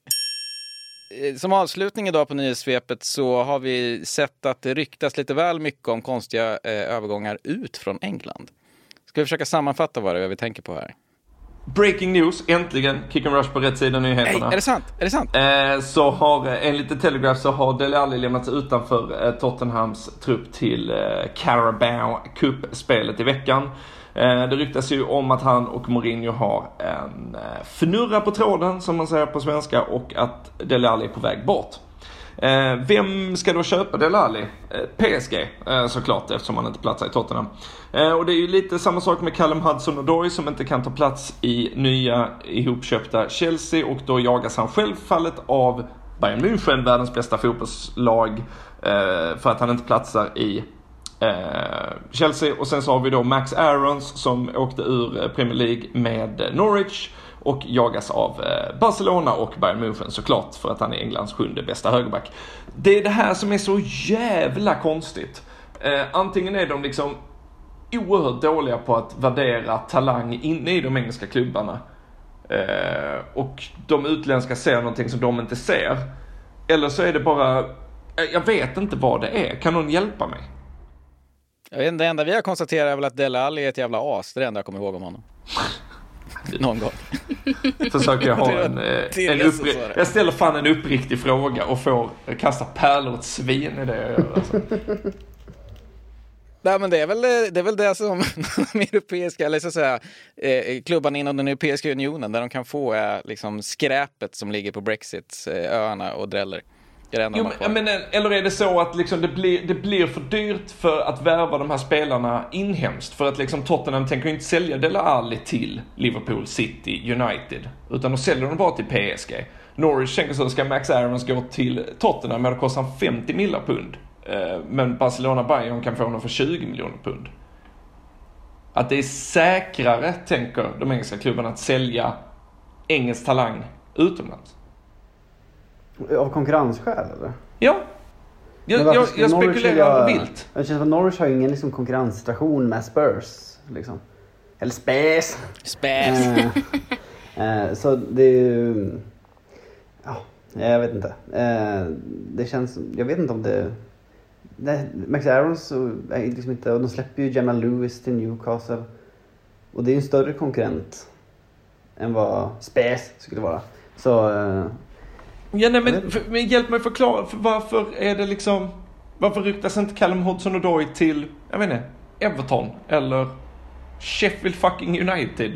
Som avslutning idag på nyhetssvepet så har vi sett att det ryktas lite väl mycket om konstiga eh, övergångar ut från England. Ska vi försöka sammanfatta vad det är vi tänker på här? Breaking news, äntligen Kick and Rush på rätt sida nyheterna. Nej, är det sant? Är det sant? Eh, så har, enligt The Telegraph så har Dele Alli lämnats utanför eh, Tottenhams trupp till eh, Carabao Cup-spelet i veckan. Eh, det ryktas ju om att han och Mourinho har en eh, fnurra på tråden, som man säger på svenska, och att Dele Alli är på väg bort. Eh, vem ska då köpa Dele Alli? Eh, P S G eh, såklart, eftersom han inte platsar i Tottenham. Eh, och det är ju lite samma sak med Callum Hudson-Odoi som inte kan ta plats i nya ihopköpta Chelsea, och då jagas han självfallet av Bayern München, världens bästa fotbollslag, eh, för att han inte platsar i eh, Chelsea. Och sen så har vi då Max Aarons som åkte ur Premier League med Norwich och jagas av eh, Barcelona och Bayern München såklart, för att han är Englands sjunde bästa högerback. Det är det här som är så jävla konstigt. Eh, antingen är de liksom oerhört dåliga på att värdera talang inne i de engelska klubbarna, eh, och de utländska ser någonting som de inte ser. Eller så är det bara, eh, jag vet inte vad det är. Kan någon hjälpa mig? Jag vet inte, det enda vi har konstaterat är väl att Dele Alli är ett jävla as. Det är det enda jag kommer ihåg om honom. Någon gång. Försöker jag ha en, en uppri- jag ställer fan en uppriktig fråga och får kasta pärlor åt svin i det jag gör. Alltså. Nej, men det är väl det, är väl det som de europeiska, eller så att säga, eh, klubbarna inom den europeiska unionen, där de kan få eh, liksom skräpet som ligger på Brexit, eh, öarna och dräller. Jo, men, men, eller är det så att liksom det, blir, det blir för dyrt för att värva de här spelarna inhemskt? För att liksom Tottenham tänker inte sälja Dele Alli till Liverpool, City, United, utan de säljer dem bara till P S G. Norwich tänker så, ska Max Aarons gå till Tottenham, men det kostar femtio miljoner pund. Men Barcelona Bayern kan få honom för tjugo miljoner pund. Att det är säkrare, tänker de engelska klubbarna, att sälja engelsk talang utomlands. Av konkurrensskäl eller? Ja. Jag, jag, jag spekulerar vilt. Det känns som att Norwich har ingen liksom konkurrenssituation med Spurs liksom. Eller Spurs. Spurs. eh, eh, så det är ju, ja, jag vet inte. Eh, det känns, jag vet inte om det, det Max Aarons är liksom inte, och de släpper ju Jamal Lewis till Newcastle. Och det är ju en större konkurrent än vad Spurs skulle vara. Så eh, Ja, nej, men, för, men hjälp mig förklara, för varför är det liksom, varför ryktas inte Callum Hudson-Odoi till, jag vet inte, Everton eller Sheffield fucking United?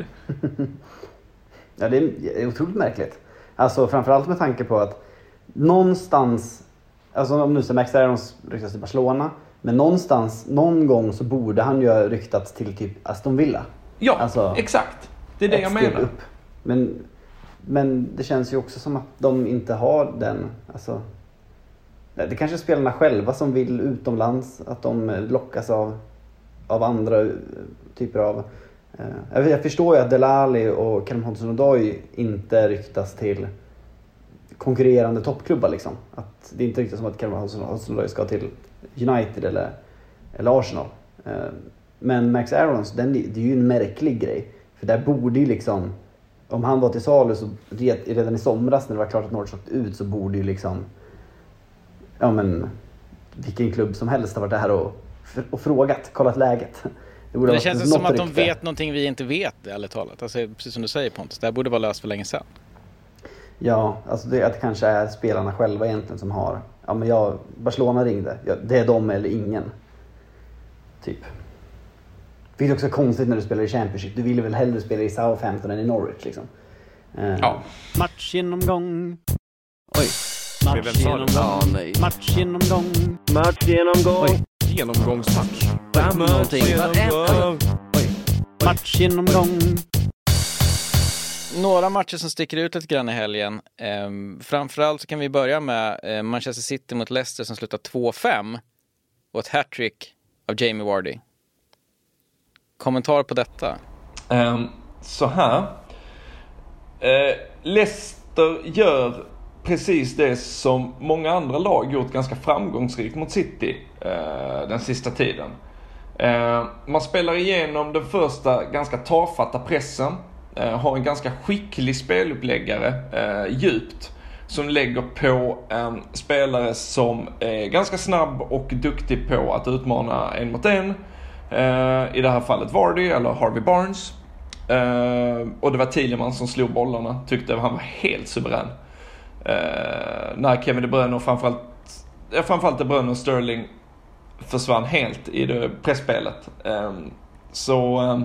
Ja, det är otroligt märkligt. Alltså framförallt med tanke på att någonstans, alltså om nu så Max Aarons ryktas till Barcelona, men någonstans, någon gång så borde han ju ha ryktats till typ Aston Villa. Ja, alltså, exakt. Det är det jag menar. Upp. Men Men det känns ju också som att de inte har den, alltså, det kanske är spelarna själva som vill utomlands, att de lockas av, av andra typer av, eh, jag förstår ju att Dele Alli och Callum Hudson-Odoi inte ryktas till konkurrerande toppklubbar liksom, att det inte ryktas som att Callum Hudson-Odoi ska till United eller, eller Arsenal, eh, men Max Aarons, den, det är ju en märklig grej, för där borde ju liksom, om han var till salu så redan i somras när det var klart att Norwich åkte ut, så borde ju liksom, ja men vilken klubb som helst har varit där och, och frågat, kollat läget. Det, det känns som att rykte. De vet någonting vi inte vet, ärligt talat. Alltså, precis som du säger Pontus, det här borde vara löst för länge sedan. Ja, alltså det, att det kanske är spelarna själva egentligen som har... Ja, men jag... Barcelona ringde. Ja, det är de eller ingen. Typ. Det är också konstigt när du spelar i Championship. Du vill väl hellre spela i Southampton än i Norwich, liksom. Uh, ja. Matchgenomgång. Oj. Matchgenomgång. Ja, nej. Matchgenomgång. Matchgenomgång. Oj. Genomgångsmatch. Matchgenomgång. Oj. Matchgenomgång. Några matcher som sticker ut lite grann i helgen. Ehm, framförallt så kan vi börja med eh, Manchester City mot Leicester som slutar två fem. Och ett hattrick av Jamie Vardy. Kommentar på detta? Um, så här. Uh, Leicester gör precis det som många andra lag gjort ganska framgångsrikt mot City uh, den sista tiden. Uh, man spelar igenom den första ganska tafatta pressen. Uh, har en ganska skicklig speluppläggare uh, djupt. Som lägger på en spelare som är ganska snabb och duktig på att utmana en mot en. Uh, I det här fallet Vardy eller Harvey Barnes. Uh, och det var Tielemans som slog bollarna. Tyckte han var helt suverän. Uh, när Kevin De Bruyne och framförallt, ja, framförallt De Bruyne och Sterling försvann helt i det pressspelet. Uh, så uh,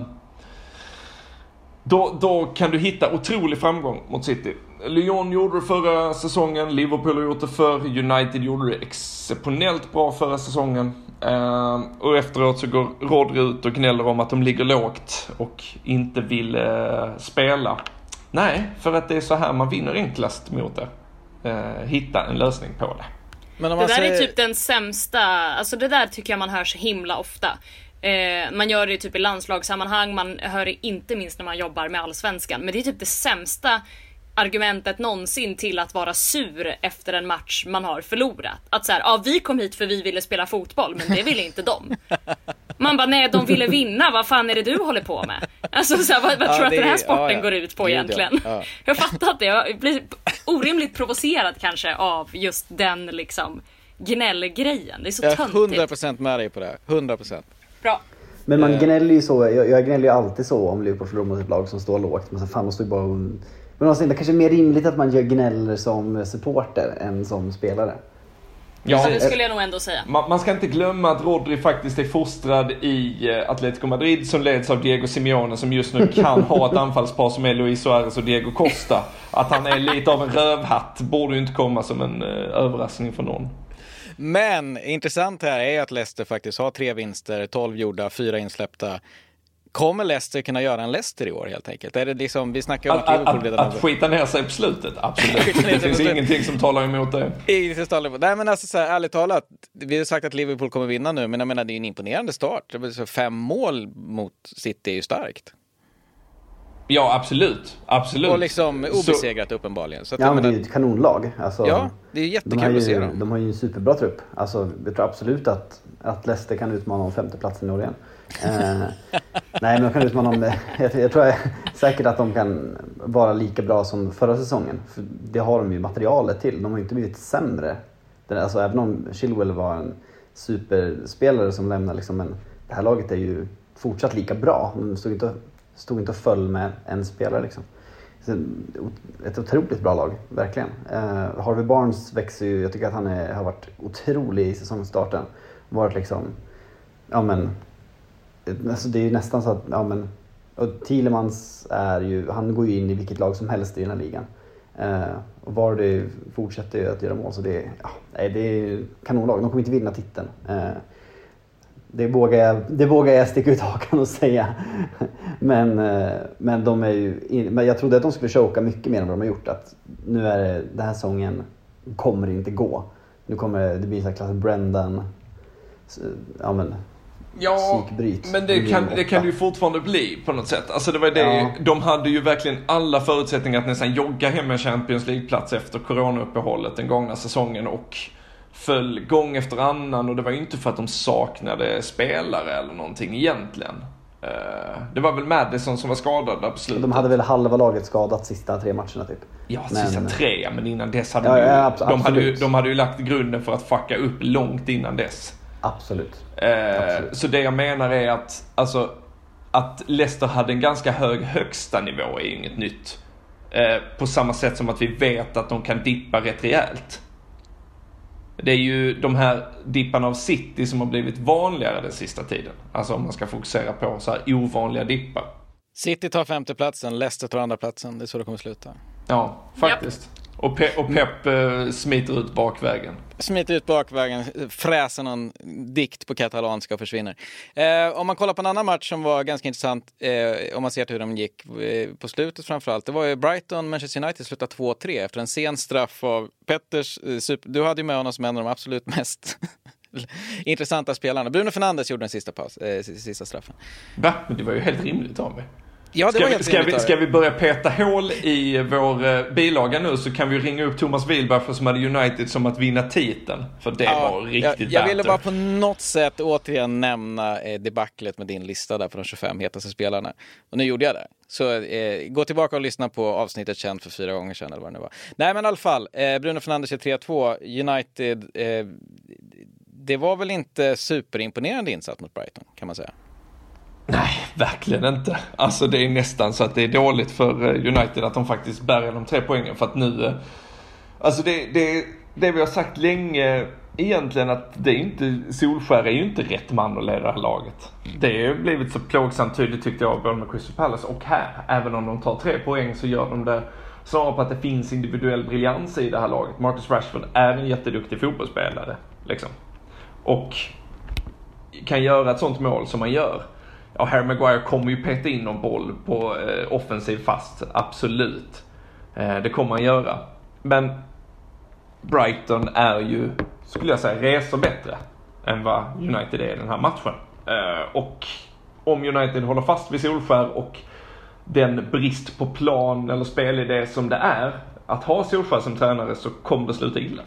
då, då kan du hitta otrolig framgång mot City. Lyon gjorde det förra säsongen, Liverpool har gjort det förr, United gjorde det exceptionellt bra förra säsongen. Uh, och efteråt så går Rodri ut och gnäller om att de ligger lågt och inte vill uh, spela. Nej, för att det är så här man vinner enklast mot det. Uh, hitta en lösning på det. Men om man det där säger... är typ den sämsta, alltså det där tycker jag man hör så himla ofta. Uh, man gör det typ i landslagssammanhang, man hör det inte minst när man jobbar med allsvenskan. Men det är typ det sämsta argumentet någonsin till att vara sur efter en match man har förlorat. Att så här, ja, vi kom hit för vi ville spela fotboll, men det ville inte de. Man bara, nej, de ville vinna. Vad fan är det du håller på med? Alltså så här, vad, vad ja, tror du att den här sporten ja, ja. går ut på egentligen? Ja. Jag fattar att det. Jag blir orimligt provocerad kanske av just den liksom gnällgrejen. Det är så töntigt. Jag är hundra procent med dig på det. hundra procent. Bra. Men man gnäller ju så, jag, jag gnäller ju alltid så om Liverpool förlorar mot ett lag som står lågt. Men så fan, de står ju bara... Men alltså, det kanske är mer rimligt att man gör gnäller som supporter än som spelare. Ja, det skulle jag nog ändå säga. Man, man ska inte glömma att Rodri faktiskt är fostrad i Atletico Madrid som leds av Diego Simeone, som just nu kan ha ett anfallspar som är Luis Suarez och Diego Costa. Att han är lite av en rövhatt borde ju inte komma som en uh, överraskning för någon. Men intressant här är att Leicester faktiskt har tre vinster, tolv gjorda, fyra insläppta. Kommer Leicester kunna göra en Leicester i år helt enkelt? Är det liksom, vi snackar om att, att, att, att, att skita ner sig på slutet, absolut. Det finns ingenting som talar emot det. Ingenting som talar emot. Nej, men alltså så här, ärligt talat, vi har sagt att Liverpool kommer vinna nu, men jag menar det är en imponerande start. Det var så fem mål mot City är ju starkt. Ja, absolut. Absolut. Och liksom obesegrat så... uppenbarligen. Så att ja, men menar... det är ju ett kanonlag. Alltså, ja, det är jättekul de att se dem. De har ju en superbra trupp. Alltså, jag tror absolut att, att Leicester kan utmana om femteplatsen i år igen. eh, nej, men de kan utmana om... Jag, jag tror jag, säkert att de kan vara lika bra som förra säsongen. För det har de ju materialet till. De har ju inte blivit sämre. Alltså, även om Chilwell var en superspelare som lämnar liksom en... Det här laget är ju fortsatt lika bra. De stod inte... Stod inte och föll med en spelare liksom. Ett otroligt bra lag, verkligen. Uh, Harvey Barnes växer ju, jag tycker att han är, har varit otrolig i säsongstarten. Varit liksom, ja men, alltså det är ju nästan så att, ja men, och Tielemans är ju, han går ju in i vilket lag som helst i den här ligan. Uh, och Vardy fortsätter ju att göra mål, så det är, ja, det är kanonlag. De kommer inte vinna titeln. Uh, Det vågar, jag, det vågar jag sticka ut hakan och säga. Men, men de är ju in, men jag trodde att de skulle choka mycket mer än vad de har gjort. Att nu är det, den här säsongen kommer det inte gå. Nu kommer det bli så här klass Brendan. Ja men. Ja, psykbryt. men det kan, det kan det ju fortfarande bli på något sätt. Alltså det var det, ja. De hade ju verkligen alla förutsättningar att nästan jogga hem en Champions League-plats efter coronauppehållet den gångna säsongen och föll gång efter annan, och det var ju inte för att de saknade spelare eller någonting egentligen. Det var väl Madison som var skadad där på slutet. De hade väl halva laget skadat sista tre matcherna typ. Ja, men... sista tre, men innan dess hade ja, de, ju, ja, absolut. de, hade ju, de hade ju lagt grunden för att fucka upp långt innan dess. Absolut. Eh, absolut. Så det jag menar är att alltså, att Leicester hade en ganska hög högsta nivå är inget nytt. Eh, på samma sätt som att vi vet att de kan dippa rätt rejält. Det är ju de här dipparna av City som har blivit vanligare den sista tiden. Alltså om man ska fokusera på så här ovanliga dippar. City tar femteplatsen, Leicester tar andra platsen. Det är så det kommer sluta. Ja, faktiskt. Yep. Och, Pe- och Pep eh, smiter ut bakvägen. Smiter ut bakvägen, fräser någon dikt på katalanska och försvinner. Eh, om man kollar på en annan match som var ganska intressant, eh, om man ser hur de gick eh, på slutet framförallt. Det var ju Brighton, Manchester United slutade två tre efter en sen straff av Petters. Eh, super- du hade ju med honom som en av de absolut mest intressanta spelarna. Bruno Fernandes gjorde den sista, paus, eh, sista straffen. Va? Men det var ju helt rimligt av mig. Ja, det ska, var vi, helt ska, vi, ska vi börja peta hål i vår eh, bilaga nu, så kan vi ringa upp Thomas Wilberg för som hade United som att vinna titeln. För det ja, var riktigt jag, jag ville bara på något sätt återigen nämna eh, debaclet med din lista där på de tjugofem hetaste spelarna. Och nu gjorde jag det. Så eh, gå tillbaka och lyssna på avsnittet känt för fyra gånger sedan eller vad det nu var. Nej, men i alla fall, eh, Bruno Fernandes är tre två. United, eh, det var väl inte superimponerande insats mot Brighton, kan man säga. Nej, verkligen inte. Alltså det är nästan så att det är dåligt för United att de faktiskt bär de tre poängen. För att nu, alltså det, det, det vi har sagt länge egentligen, att det är inte, Solskär är ju inte rätt man att leda det här laget. Det har blivit så plågsamt tydligt, tyckte jag, både med Crystal Palace och här. Även om de tar tre poäng så gör de det snarare på att det finns individuell briljans i det här laget. Marcus Rashford är en jätteduktig fotbollsspelare liksom. Och kan göra ett sånt mål som man gör. Ja, Harry Maguire kommer ju peta in någon boll på eh, offensiv fast, absolut. Eh, det kommer han göra. Men Brighton är ju, skulle jag säga, resor bättre än vad United är i den här matchen. Eh, och om United håller fast vid Solskär och den brist på plan eller spelidé som det är att ha Solskär som tränare, så kommer det sluta illa.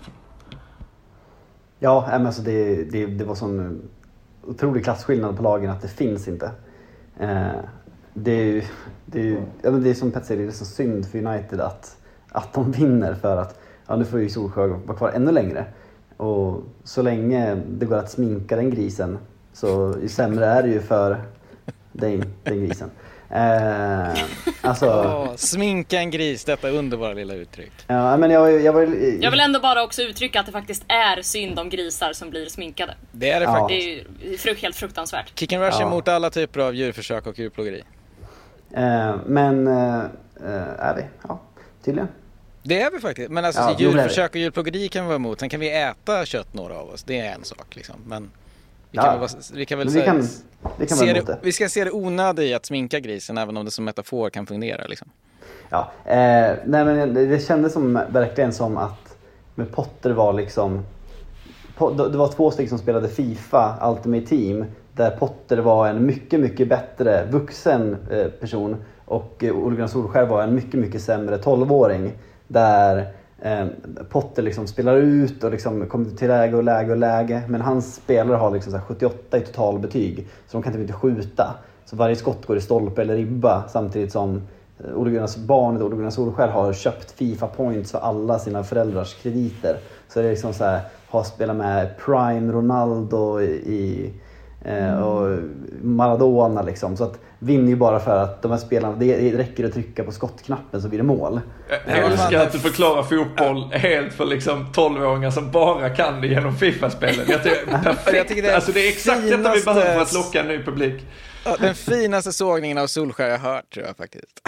Ja, men alltså det, det, det var sån otrolig klassskillnad på lagen att det finns inte. Eh, det är ju, det är ju, ja, men det är som Pet säger, det är så synd för United att, att de vinner, för att ja, nu får ju Solskjaer vara kvar ännu längre. Och så länge det går att sminka den grisen, så ju sämre är det ju för den, den grisen. Eh, alltså, oh, sminka en gris, detta underbara lilla uttryck. Ja, men jag, jag, var, jag vill ändå bara också uttrycka att det faktiskt är synd om grisar som blir sminkade. Det är det ja. faktiskt. Det är ju fru- helt fruktansvärt. Kick and rush ja. mot alla typer av djurförsök och djurplågeri. Eh, men eh, är vi? Ja, tydligen. Det är vi faktiskt. Men alltså, ja, djurförsök och djurplågeri kan vi vara emot. Sen kan vi äta kött, några av oss. Det är en sak liksom. Men vi kan, ja. väl, vi kan väl säga, kan, det kan se det, det. Vi ska se det onödiga i att sminka grisen, även om det som metafor kan fungera liksom. Ja, eh, nej men det kändes som verkligen som att med Potter var liksom, det var två stycken som spelade FIFA Ultimate Team, där Potter var en mycket mycket bättre vuxen eh, person och Ole Gunnar Solskjær var en mycket mycket sämre tolvåring, där eh, Potter liksom spelar ut och liksom kommer till läge och läge och läge, men hans spelare har liksom så här sjuttioåtta i totalbetyg, så de kan typ inte skjuta, så varje skott går i stolpe eller ribba, samtidigt som Ole Gunnars barn, Ole Gunnar Solskjær har köpt FIFA points för alla sina föräldrars krediter. Så det är liksom så här, har spelat med Prime Ronaldo i, eh, och Maradona liksom. Så att vinner ju bara för att de här spelarna, det räcker att trycka på skottknappen så blir det mål. Jag älskar att du förklarar fotboll helt för liksom tolvåringar som bara kan det genom FIFA-spelen. Jag tycker, perfekt. Jag tycker det är alltså det är exakt finaste... detta vi behöver för att locka en ny publik. Ja, den finaste sågningen av Solskjær jag hört, tror jag faktiskt.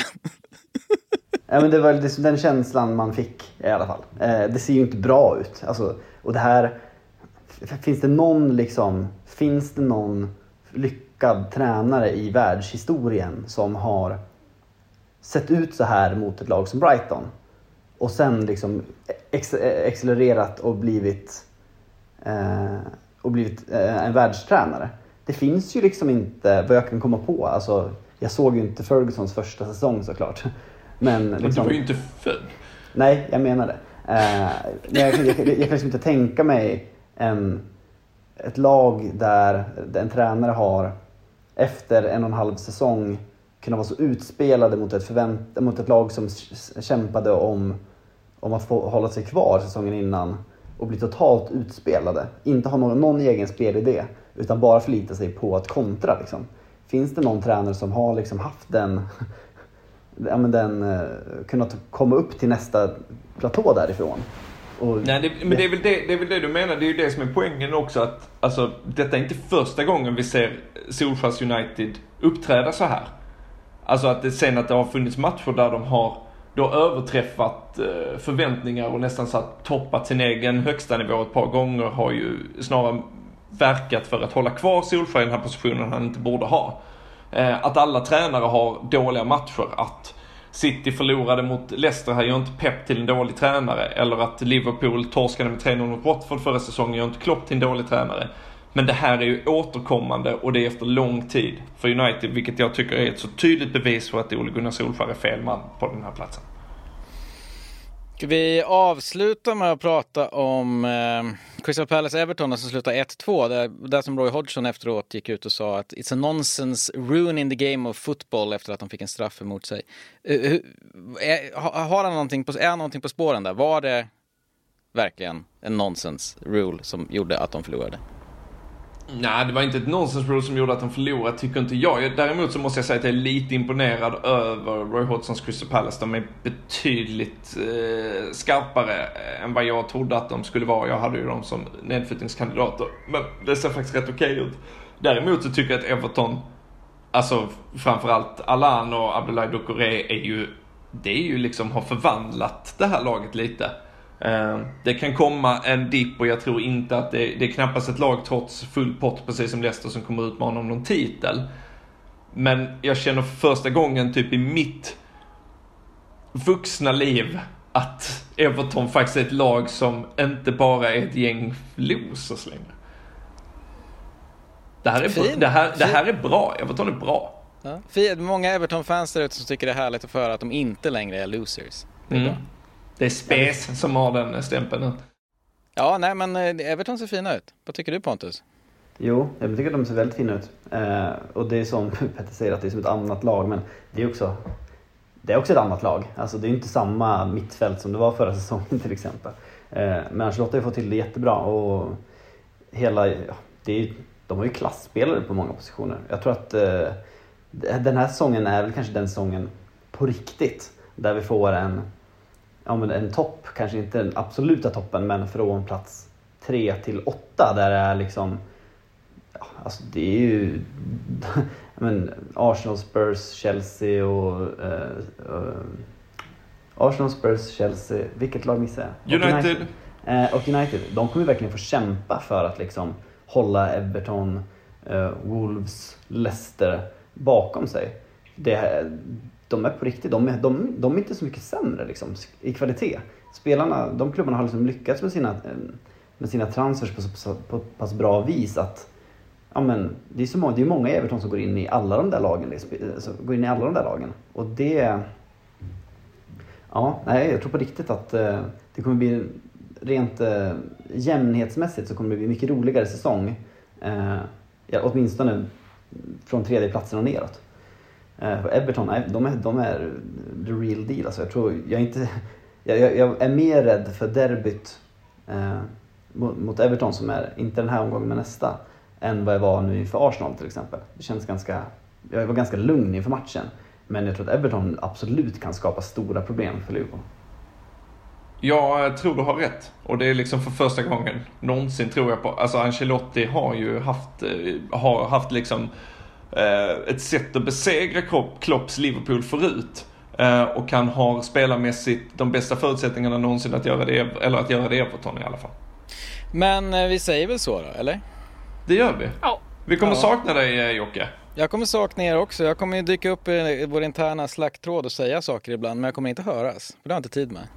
Ja, men det var liksom den känslan man fick i alla fall. Eh, det ser ju inte bra ut. Alltså, och det här, finns det någon liksom, finns det någon lyckad tränare i världshistorien som har sett ut så här mot ett lag som Brighton och sen liksom ex- accelererat och blivit eh, och blivit eh, en världstränare? Det finns ju liksom inte vad jag kan komma på. Alltså, jag såg ju inte Fergusons första säsong såklart. Men, liksom, men du var ju inte född. Nej, jag menar det. Eh, jag, jag, jag, jag kan liksom inte tänka mig en, ett lag där en tränare har efter en och en halv säsong kunna vara så utspelade mot ett, förvänt, mot ett lag som kämpade om, om att få hålla sig kvar säsongen innan och bli totalt utspelade. Inte ha någon, någon egen spelidé, utan bara förlita sig på att kontra. Liksom. Finns det någon tränare som har liksom haft den, ja, men den uh, kunna t- komma upp till nästa platå därifrån. Och Nej, det, men det är, väl det, det är väl det du menar. Det är ju det som är poängen också. Att, alltså, detta är inte första gången vi ser Solskjers United uppträda så här. Alltså att det sen att det har funnits matcher där de har då överträffat eh, förväntningar och nästan så att toppat sin egen högsta nivå ett par gånger, har ju snarare verkat för att hålla kvar Solskjær i den här positionen han inte borde ha. Eh, att alla tränare har dåliga matcher, att City förlorade mot Leicester här gör inte Pep till en dålig tränare, eller att Liverpool torskade med tre noll mot Watford förra säsongen gör inte Klopp till en dålig tränare. Men det här är ju återkommande och det är efter lång tid för United, vilket jag tycker är ett så tydligt bevis för att Ole Gunnar Solskjær är fel man på den här platsen. Ska vi avsluta med att prata om eh, Crystal Palace-Everton som slutar ett två. Där, där som Roy Hodgson efteråt gick ut och sa att it's a nonsense ruining the game of football efter att de fick en straff emot sig. Uh, är, har han någonting på, är han någonting på spåren där? Var det verkligen en nonsense rule som gjorde att de förlorade? Nej, det var inte ett nonsense rule som gjorde att de förlorade, tycker inte jag. Däremot så måste jag säga att jag är lite imponerad över Roy Hodgsons Crystal Palace. De är betydligt eh, skarpare än vad jag trodde att de skulle vara. Jag hade ju dem som nedflyttningskandidater, men det ser faktiskt rätt okej ut. Däremot så tycker jag att Everton, alltså framförallt Allan och Abdoulaye Doucouré, är ju, det är ju liksom har förvandlat det här laget lite. Uh, det kan komma en dipp och jag tror inte att det, det är knappast ett lag trots full pott precis som Leicester som kommer utmana om någon titel. Men jag känner för första gången typ i mitt vuxna liv att Everton faktiskt är ett lag som inte bara är ett gäng losers längre. Det här är, bra. Det här, det här är bra. Everton är bra. Ja. Många Everton-fans där ute som tycker det är härligt att föra att de inte längre är losers. Det är mm. bra. Det är Spes som har den stämpeln nu. Ja, nej, men Everton ser fina ut. Vad tycker du, Pontus? Jo, jag tycker att de ser väldigt fina ut. Eh, och det är som Petter säger, att det är som ett annat lag. Men det är också, det är också ett annat lag. Alltså det är inte samma mittfält som det var förra säsongen till exempel. Eh, men Ancelotti har fått till det jättebra. Och hela, ja, det är, de har ju klassspelare på många positioner. Jag tror att eh, den här säsongen är väl kanske den säsongen på riktigt. Där vi får en... Ja, men en topp, kanske inte den absoluta toppen, men från plats tre till åtta där det är liksom, ja, alltså det är ju men Arsenal, Spurs, Chelsea och uh, uh, Arsenal, Spurs, Chelsea, vilket lag missar jag? United. Och United. Uh, och United, de kommer verkligen få kämpa för att liksom hålla Everton, uh, Wolves, Leicester bakom sig. Det De är på riktigt, de är, de, de är inte så mycket sämre liksom, i kvalitet. Spelarna, de klubbarna har liksom lyckats med sina, med sina transfers på så på pass bra vis att ja, men, det är så många, det är många Everton som går in i alla de där lagen, alltså, går in i alla de där lagen. Och det, ja, nej, jag tror på riktigt att uh, det kommer bli rent uh, jämnhetsmässigt så kommer det bli mycket roligare säsong. Uh, ja, åtminstone från tredje platsen och neråt. Uh, Everton, de är, de är the real deal. Alltså, jag, tror, jag, är inte, jag, jag är mer rädd för derbyt uh, mot, mot Everton som är inte den här omgången men nästa än vad jag var nu inför Arsenal till exempel. Det känns ganska, jag var ganska lugn inför matchen. Men jag tror att Everton absolut kan skapa stora problem för Liverpool. Jag tror du har rätt. Och det är liksom för första gången någonsin tror jag på. Alltså Ancelotti har ju haft, har haft liksom ett sätt att besegra Klopps Liverpool förut. Och kan ha spelarmässigt de bästa förutsättningarna någonsin att göra det, eller att göra det Everton i alla fall. Men vi säger väl så då, eller? Det gör vi. Ja. Vi kommer ja. sakna dig, Jocke. Jag kommer sakna er också. Jag kommer dyka upp i vår interna slakttråd och säga saker ibland, men jag kommer inte höras. För det har jag inte tid med.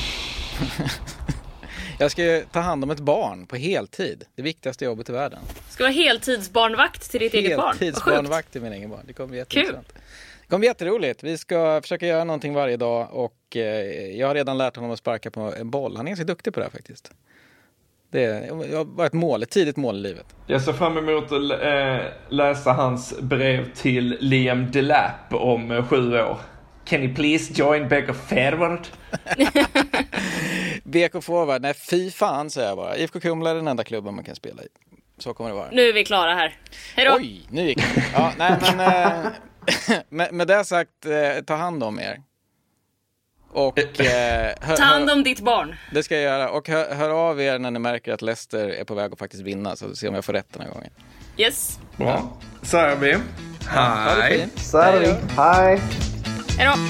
Jag ska ju ta hand om ett barn på heltid. Det viktigaste jobbet i världen. Ska du ha heltidsbarnvakt till ditt eget barn? Heltidsbarnvakt till min egen barn. Det kommer bli jätteintressant. Kul. Det kommer bli jätteroligt. Vi ska försöka göra någonting varje dag och eh, jag har redan lärt honom att sparka på en boll. Han är ganska duktig på det här faktiskt. Det var ett mål, ett tidigt mål i livet. Jag ser fram emot att äh, läsa hans brev till Liam Delap om äh, sju år. Can you please join B K Forward? B K Forward, nej fy fan säger jag bara. I F K Kumla är den enda klubben man kan spela i. Så kommer det vara. Nu är vi klara här. Hej då. Oj, nu gick det. Ja, nej men äh, med, med det sagt, eh, ta hand om er. Och, eh, hör, Ta hand om ditt barn. Det ska jag göra. Och hör, hör av er när ni märker att Leicester är på väg att faktiskt vinna. Så se om jag får rätt den här gången. Yes. Bra. Så är vi. Hej. Så är vi. Hej. Hej då.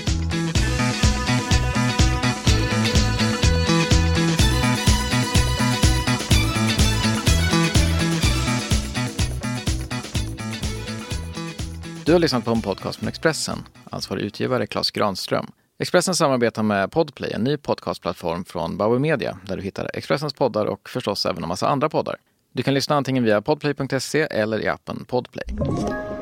Du har lyssnat på en podcast från Expressen. Ansvarig utgivare Claes Granström. Expressen samarbetar med Podplay, en ny podcastplattform från Bauer Media, där du hittar Expressens poddar och förstås även en massa andra poddar. Du kan lyssna antingen via podplay punkt se eller i appen Podplay.